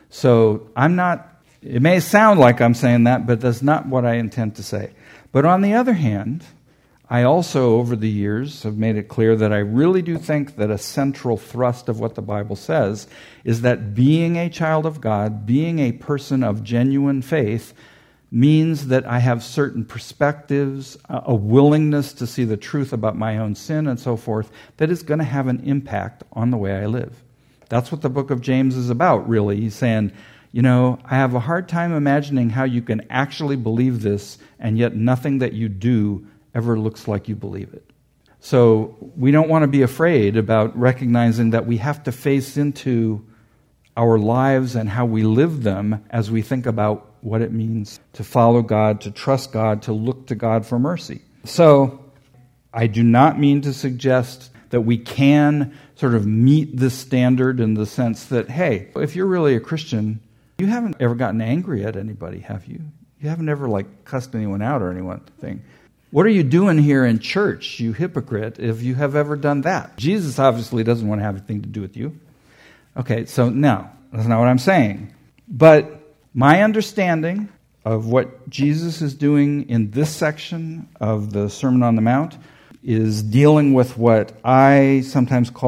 So I'm not, it may sound like I'm saying that, but that's not what I intend to say. But on the other hand, I also, over the years, have made it clear that I really do think that a central thrust of what the Bible says is that being a child of God, being a person of genuine faith, means that I have certain perspectives, a willingness to see the truth about my own sin and so forth, that is going to have an impact on the way I live. That's what the book of James is about, really. He's saying, you know, I have a hard time imagining how you can actually believe this, and yet nothing that you do ever looks like you believe it. So we don't want to be afraid about recognizing that we have to face into our lives and how we live them as we think about what it means to follow God, to trust God, to look to God for mercy. So I do not mean to suggest that we can sort of meet this standard in the sense that, hey, if you're really a Christian, you haven't ever gotten angry at anybody, have you? You haven't ever like cussed anyone out or anything. What are you doing here in church, you hypocrite, if you have ever done that? Jesus obviously doesn't want to have anything to do with you. Okay, so no, that's not what I'm saying. But my understanding of what Jesus is doing in this section of the Sermon on the Mount is dealing with what I sometimes call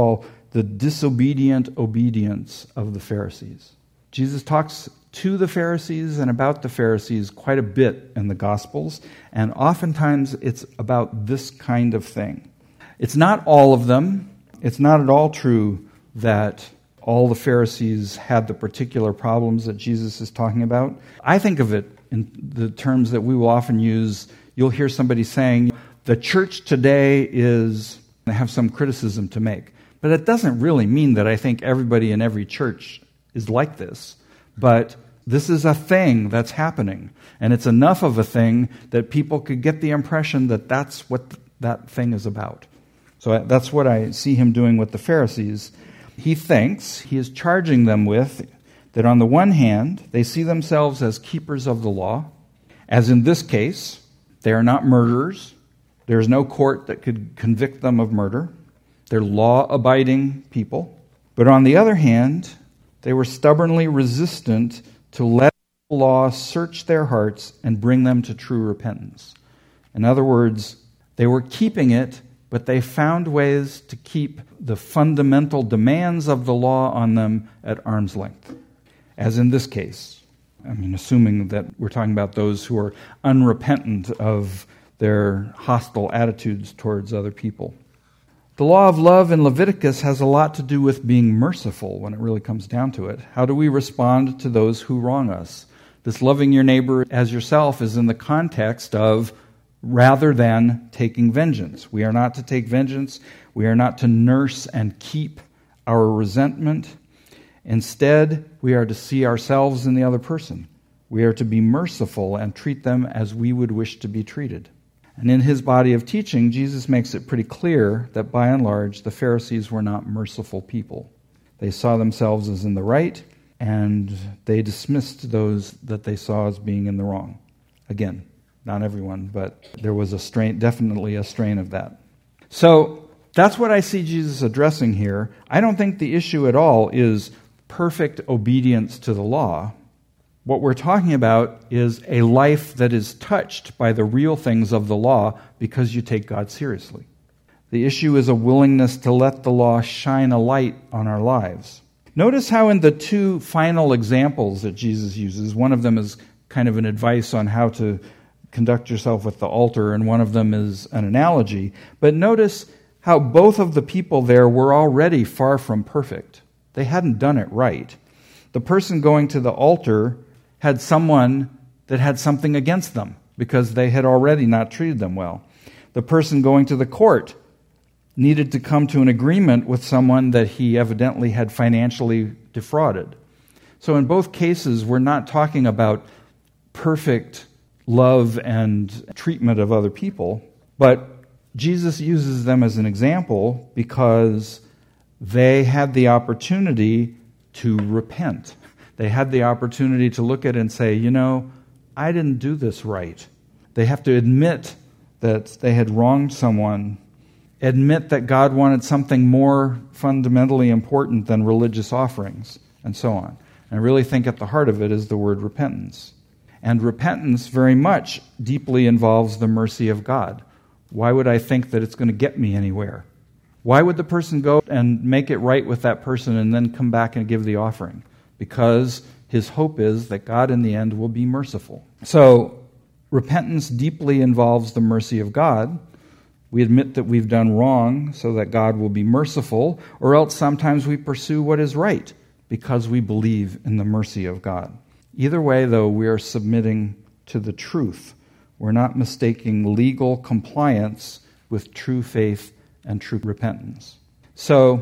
the disobedient obedience of the Pharisees. Jesus talks to the Pharisees and about the Pharisees quite a bit in the Gospels, and oftentimes it's about this kind of thing. It's not all of them. It's not at all true that all the Pharisees had the particular problems that Jesus is talking about. I think of it in the terms that we will often use. You'll hear somebody saying, the church today is, I have some criticism to make. But it doesn't really mean that I think everybody in every church is like this. But this is a thing that's happening. And it's enough of a thing that people could get the impression that that's what that thing is about. So that's what I see him doing with the Pharisees. He thinks he is charging them with that on the one hand, they see themselves as keepers of the law. As in this case, they are not murderers. There is no court that could convict them of murder. They're law-abiding people. But on the other hand, they were stubbornly resistant to let the law search their hearts and bring them to true repentance. In other words, they were keeping it, but they found ways to keep the fundamental demands of the law on them at arm's length. As in this case, I mean, assuming that we're talking about those who are unrepentant of their hostile attitudes towards other people. The law of love in Leviticus has a lot to do with being merciful when it really comes down to it. How do we respond to those who wrong us? This loving your neighbor as yourself is in the context of rather than taking vengeance. We are not to take vengeance. We are not to nurse and keep our resentment. Instead, we are to see ourselves in the other person. We are to be merciful and treat them as we would wish to be treated. And in his body of teaching, Jesus makes it pretty clear that by and large, the Pharisees were not merciful people. They saw themselves as in the right, and they dismissed those that they saw as being in the wrong. Again, not everyone, but there was a strain, definitely a strain of that. So that's what I see Jesus addressing here. I don't think the issue at all is perfect obedience to the law. What we're talking about is a life that is touched by the real things of the law because you take God seriously. The issue is a willingness to let the law shine a light on our lives. Notice how in the two final examples that Jesus uses, one of them is kind of an advice on how to conduct yourself with the altar, and one of them is an analogy. But notice how both of the people there were already far from perfect. They hadn't done it right. The person going to the altar had someone that had something against them because they had already not treated them well. The person going to the court needed to come to an agreement with someone that he evidently had financially defrauded. So in both cases, we're not talking about perfect love and treatment of other people, but Jesus uses them as an example because they had the opportunity to repent. They had the opportunity to look at it and say, you know, I didn't do this right. They have to admit that they had wronged someone, admit that God wanted something more fundamentally important than religious offerings, and so on. And I really think at the heart of it is the word repentance. And repentance very much deeply involves the mercy of God. Why would I think that it's going to get me anywhere? Why would the person go and make it right with that person and then come back and give the offering? Because his hope is that God in the end will be merciful. So repentance deeply involves the mercy of God. We admit that we've done wrong so that God will be merciful, or else sometimes we pursue what is right because we believe in the mercy of God. Either way, though, we are submitting to the truth. We're not mistaking legal compliance with true faith and true repentance. So,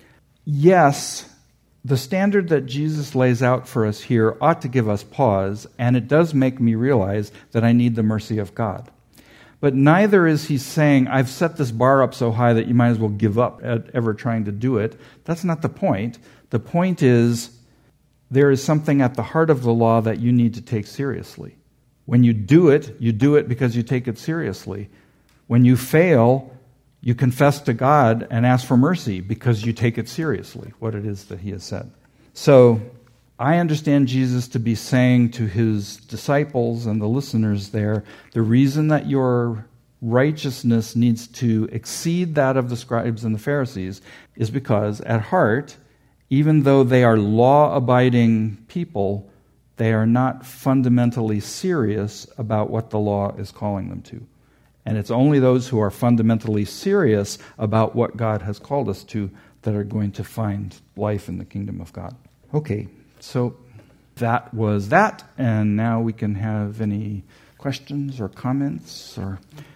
yes, the standard that Jesus lays out for us here ought to give us pause, and it does make me realize that I need the mercy of God. But neither is he saying, I've set this bar up so high that you might as well give up at ever trying to do it. That's not the point. The point is, there is something at the heart of the law that you need to take seriously. When you do it, you do it because you take it seriously. When you fail, you confess to God and ask for mercy because you take it seriously, what it is that he has said. So I understand Jesus to be saying to his disciples and the listeners there, the reason that you're righteousness needs to exceed that of the scribes and the Pharisees is because, at heart, even though they are law-abiding people, they are not fundamentally serious about what the law is calling them to. And it's only those who are fundamentally serious about what God has called us to that are going to find life in the kingdom of God. Okay, so that was that, and now we can have any questions or comments or...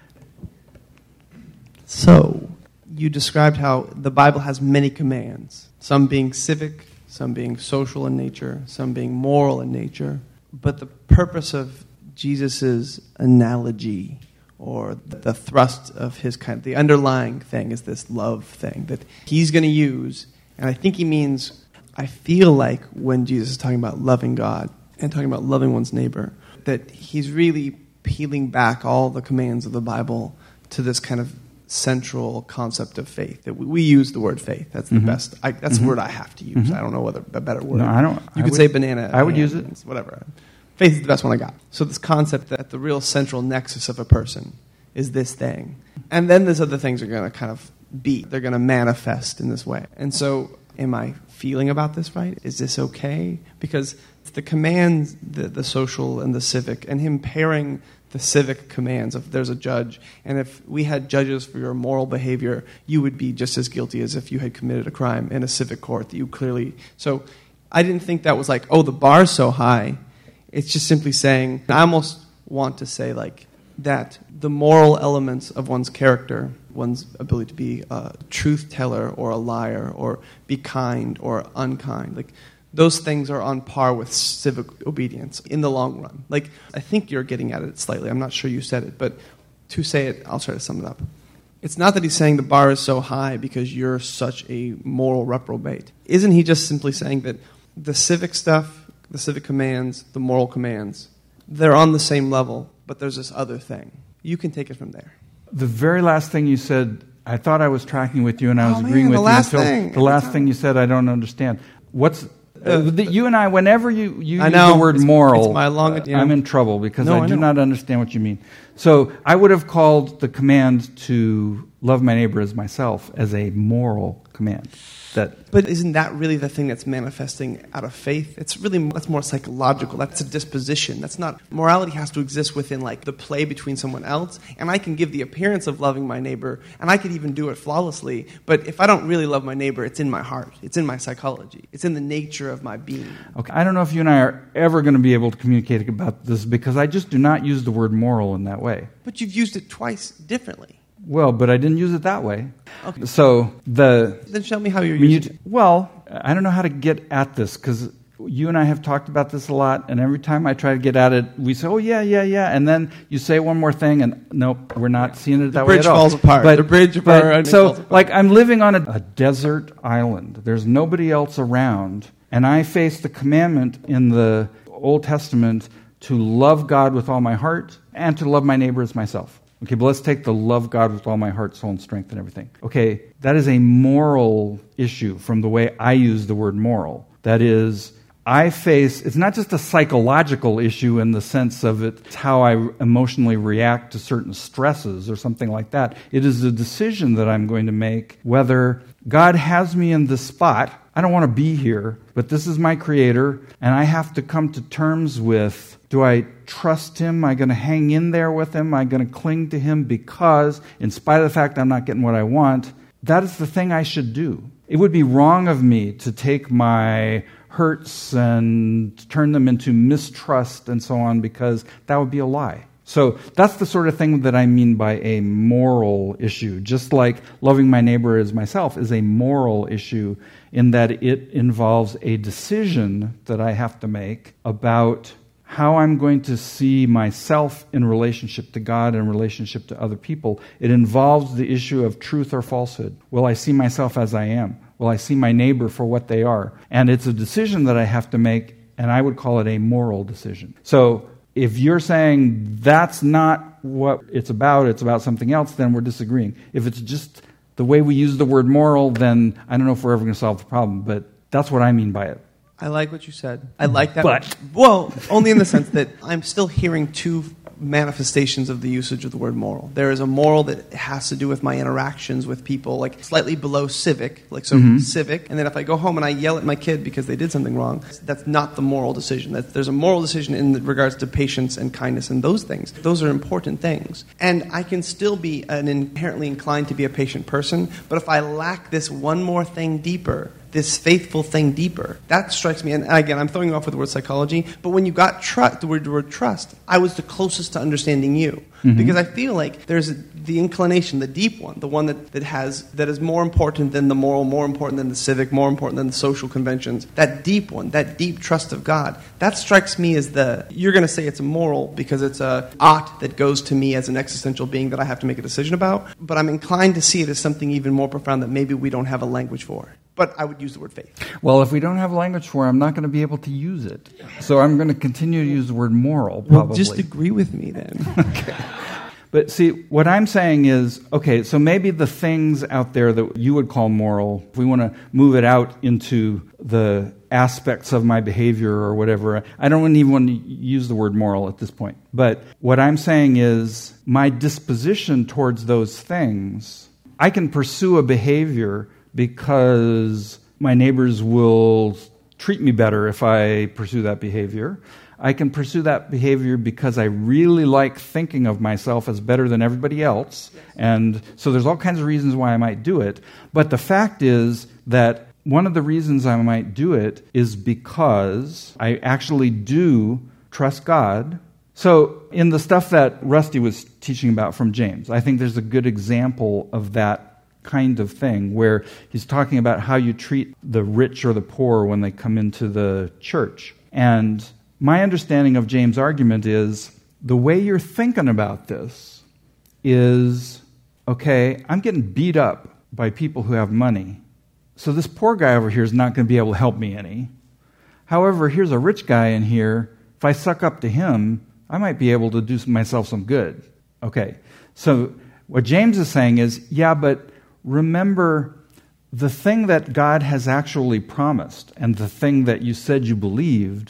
So, you described how the Bible has many commands, some being civic, some being social in nature, some being moral in nature. But the purpose of Jesus' analogy, or the thrust of his kind, the underlying thing is this love thing that he's going to use. And I think he means, I feel like when Jesus is talking about loving God and talking about loving one's neighbor, that he's really peeling back all the commands of the Bible to this kind of central concept of faith. That we, we use the word faith. That's the mm-hmm. best. I, that's mm-hmm. the word I have to use. Mm-hmm. I don't know whether a better word. No, I don't. You I could would, say banana. I would use it. Whatever. Faith is the best one I got. So this concept that the real central nexus of a person is this thing. And then these other things are going to kind of be. They're going to manifest in this way. And so am I feeling about this right? Is this okay? Because the commands, the, the social and the civic, and him pairing the civic commands. If there's a judge, and if we had judges for your moral behavior, you would be just as guilty as if you had committed a crime in a civic court that you clearly... So I didn't think that was like, oh, the bar's so high. It's just simply saying, I almost want to say like that the moral elements of one's character, one's ability to be a truth teller or a liar or be kind or unkind, like those things are on par with civic obedience in the long run. Like, I think you're getting at it slightly. I'm not sure you said it, but to say it, I'll try to sum it up. It's not that he's saying the bar is so high because you're such a moral reprobate. Isn't he just simply saying that the civic stuff, the civic commands, the moral commands, they're on the same level, but there's this other thing. You can take it from there. The very last thing you said, I thought I was tracking with you and I was oh, agreeing man, with the you last until thing. the last thing you said I don't understand. What's... Uh, the, you and I, whenever you, you I use know, the word it's, moral, it's my long, uh, I'm in trouble because no, I, I do know. not understand what you mean. So I would have called the command to love my neighbor as myself as a moral command. That, but isn't that really the thing that's manifesting out of faith? It's really, that's more psychological. That's a disposition. That's not, morality has to exist within like the play between someone else, and I can give the appearance of loving my neighbor, and I could even do it flawlessly, but if I don't really love my neighbor, it's in my heart. It's in my psychology. It's in the nature of my being. Okay, I don't know if you and I are ever going to be able to communicate about this because I just do not use the word moral in that way. But you've used it twice differently. Well, but I didn't use it that way. Okay. So the... Then show me how you're I mean, using you, it. Well, I don't know how to get at this because you and I have talked about this a lot, and every time I try to get at it, we say, oh, yeah, yeah, yeah, and then you say one more thing, and nope, we're not seeing it that way at all. The bridge falls apart. But, the bridge but, apart. So, falls apart. like, I'm living on a, a desert island. There's nobody else around, and I face the commandment in the Old Testament to love God with all my heart and to love my neighbor as myself. Okay, but let's take the love God with all my heart, soul, and strength and everything. Okay, that is a moral issue from the way I use the word moral. That is, I face, it's not just a psychological issue in the sense of it's how I emotionally react to certain stresses or something like that. It is a decision that I'm going to make whether God has me in this spot. I don't want to be here, but this is my creator, and I have to come to terms with, do I trust him? Am I going to hang in there with him? Am I going to cling to him because, in spite of the fact I'm not getting what I want, that is the thing I should do. It would be wrong of me to take my hurts and turn them into mistrust and so on, because that would be a lie. So that's the sort of thing that I mean by a moral issue. Just like loving my neighbor as myself is a moral issue in that it involves a decision that I have to make about how I'm going to see myself in relationship to God and relationship to other people. It involves the issue of truth or falsehood. Will I see myself as I am? Will I see my neighbor for what they are? And it's a decision that I have to make, and I would call it a moral decision. So if you're saying that's not what it's about, it's about something else, then we're disagreeing. If it's just the way we use the word moral, then I don't know if we're ever going to solve the problem, but that's what I mean by it. I like what you said. I like that. But. Well, only in the sense that I'm still hearing two manifestations of the usage of the word moral. There is a moral that has to do with my interactions with people, like slightly below civic, like so mm-hmm. civic. And then if I go home and I yell at my kid because they did something wrong, that's not the moral decision. That there's a moral decision in regards to patience and kindness and those things. Those are important things. And I can still be an inherently inclined to be a patient person, but if I lack this one more thing deeper, this faithful thing deeper, that strikes me. And again, I'm throwing off with the word psychology, but when you got trust, the word, the word trust, I was the closest to understanding you. Mm-hmm. Because I feel like there's a, the inclination, the deep one, the one that, that has that is more important than the moral, more important than the civic, more important than the social conventions. That deep one, that deep trust of God, that strikes me as the, you're going to say it's immoral because it's a ought that goes to me as an existential being that I have to make a decision about, but I'm inclined to see it as something even more profound that maybe we don't have a language for. But I would use the word faith. Well, if we don't have language for it, I'm not going to be able to use it. So I'm going to continue to use the word moral, probably. Well, just agree with me then. Okay. But see, what I'm saying is, okay, so maybe the things out there that you would call moral, if we want to move it out into the aspects of my behavior or whatever, I don't even want to use the word moral at this point. But what I'm saying is my disposition towards those things, I can pursue a behavior because my neighbors will treat me better if I pursue that behavior. I can pursue that behavior because I really like thinking of myself as better than everybody else. Yes. And so there's all kinds of reasons why I might do it. But the fact is that one of the reasons I might do it is because I actually do trust God. So in the stuff that Rusty was teaching about from James, I think there's a good example of that kind of thing where he's talking about how you treat the rich or the poor when they come into the church. And my understanding of James' argument is the way you're thinking about this is, okay, I'm getting beat up by people who have money, so this poor guy over here is not going to be able to help me any. However, here's a rich guy in here. If I suck up to him, I might be able to do myself some good. Okay, so what James is saying is, yeah, but remember, the thing that God has actually promised and the thing that you said you believed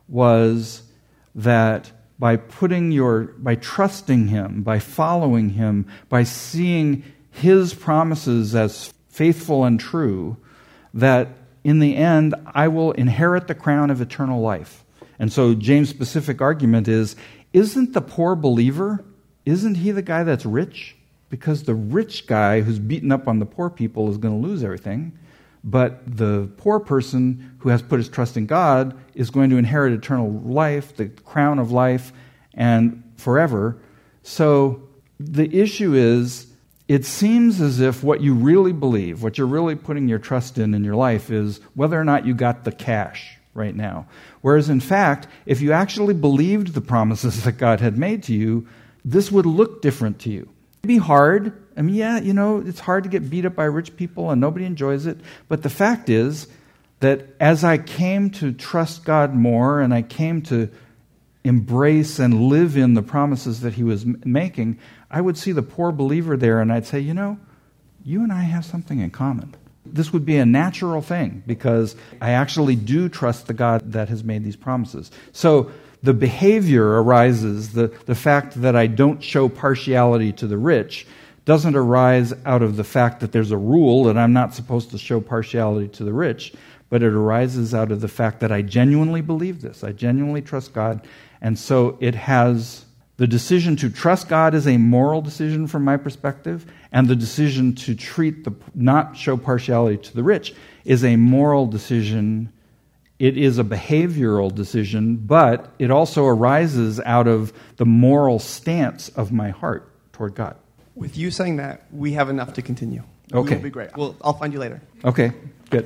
was that by putting your, by trusting Him, by following Him, by seeing His promises as faithful and true, that in the end I will inherit the crown of eternal life. And so James' specific argument is, isn't the poor believer, isn't he the guy that's rich? Because the rich guy who's beaten up on the poor people is going to lose everything. But the poor person who has put his trust in God is going to inherit eternal life, the crown of life, and forever. So the issue is, it seems as if what you really believe, what you're really putting your trust in in your life is whether or not you got the cash right now. Whereas in fact, if you actually believed the promises that God had made to you, this would look different to you. It'd be hard. I mean, yeah, you know, it's hard to get beat up by rich people and nobody enjoys it. But the fact is that as I came to trust God more and I came to embrace and live in the promises that He was making, I would see the poor believer there and I'd say, you know, you and I have something in common. This would be a natural thing because I actually do trust the God that has made these promises. So the behavior arises, the, the fact that I don't show partiality to the rich doesn't arise out of the fact that there's a rule that I'm not supposed to show partiality to the rich, but it arises out of the fact that I genuinely believe this. I genuinely trust God. And so it has, the decision to trust God is a moral decision from my perspective, and the decision to treat the, not show partiality to the rich is a moral decision. It is a behavioral decision, but it also arises out of the moral stance of my heart toward God. With you saying that, we have enough to continue. Okay. Will be great. Well, I'll find you later. Okay, good.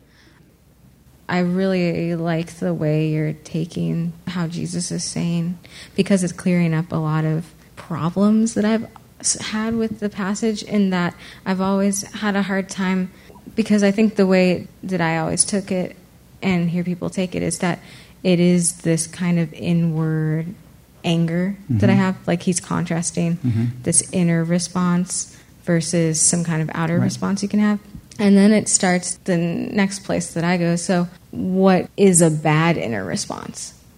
I really like the way you're taking how Jesus is saying, because it's clearing up a lot of problems that I've had with the passage, in that I've always had a hard time, because I think the way that I always took it and hear people take it is that it is this kind of inward anger mm-hmm. that I have, like he's contrasting mm-hmm. this inner response versus some kind of outer right. response you can have. And then it starts the next place that I go, so what is a bad inner response?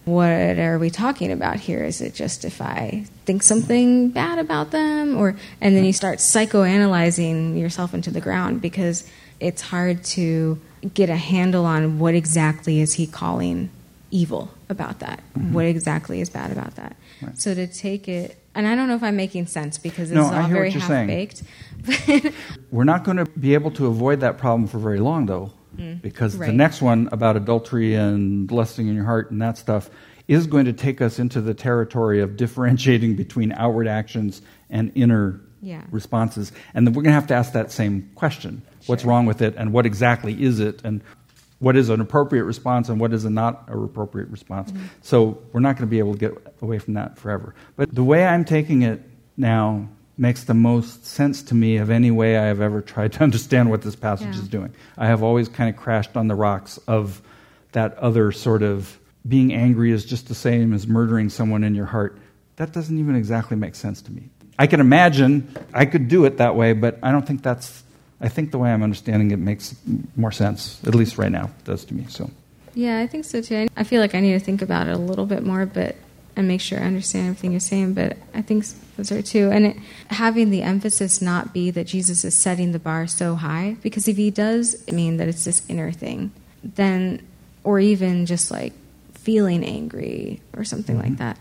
what are we talking about here? Is it just if I think something bad about them? Or and then you start psychoanalyzing yourself into the ground, because it's hard to get a handle on what exactly is he calling evil about that. Mm-hmm. What exactly is bad about that? Right. So to take it, and I don't know if I'm making sense because it's no, all very half-baked. Saying. We're not going to be able to avoid that problem for very long, though, mm. because right. the next one about adultery and lusting in your heart and that stuff is going to take us into the territory of differentiating between outward actions and inner yeah. responses. And then we're going to have to ask that same question. Sure. What's wrong with it, and what exactly is it, and what is an appropriate response and what is a not a appropriate response. Mm-hmm. So we're not going to be able to get away from that forever. But the way I'm taking it now makes the most sense to me of any way I have ever tried to understand what this passage yeah. is doing. I have always kind of crashed on the rocks of that other sort of being angry is just the same as murdering someone in your heart. That doesn't even exactly make sense to me. I can imagine I could do it that way, but I don't think that's I think the way I'm understanding it makes more sense, at least right now, it does to me. So, yeah, I think so too. I feel like I need to think about it a little bit more, but and make sure I understand everything you're saying. But I think those are too. And it, having the emphasis not be that Jesus is setting the bar so high, because if he does mean that it's this inner thing, then, or even just like feeling angry or something mm-hmm. like that,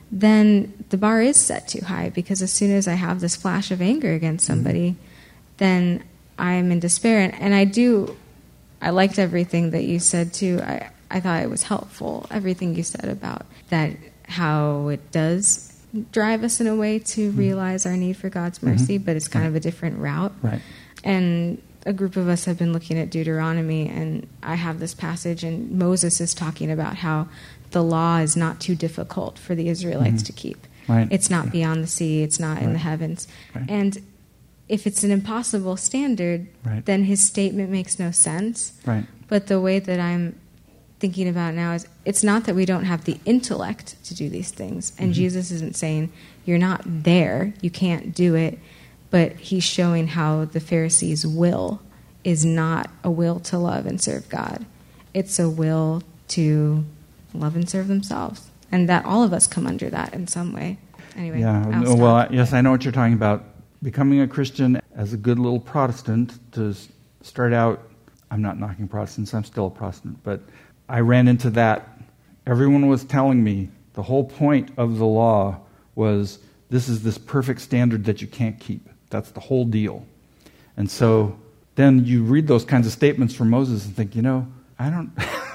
then the bar is set too high. Because as soon as I have this flash of anger against somebody, mm-hmm. then I'm in despair. And, and I do, I liked everything that you said too. I, I thought it was helpful, everything you said about that, how it does drive us in a way to mm-hmm. realize our need for God's mercy, mm-hmm. but it's kind right. of a different route. Right. And a group of us have been looking at Deuteronomy, and I have this passage, and Moses is talking about how the law is not too difficult for the Israelites mm-hmm. to keep. Right. It's not beyond the sea, it's not right. in the heavens. Right. And if it's an impossible standard, right. then his statement makes no sense. Right. But the way that I'm thinking about it now is it's not that we don't have the intellect to do these things. And mm-hmm. Jesus isn't saying, you're not there, you can't do it. But he's showing how the Pharisees' will is not a will to love and serve God. It's a will to love and serve themselves. And that all of us come under that in some way. Anyway, yeah. I'll No, well, stop. yes, I know what you're talking about. Becoming a Christian as a good little Protestant, to start out, I'm not knocking Protestants, I'm still a Protestant, but I ran into that. Everyone was telling me the whole point of the law was this is this perfect standard that you can't keep. That's the whole deal. And so then you read those kinds of statements from Moses and think, you know, I don't...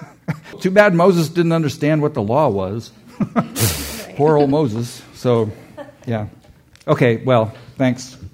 Too bad Moses didn't understand what the law was. Poor old Moses. So, yeah. Okay, well, thanks.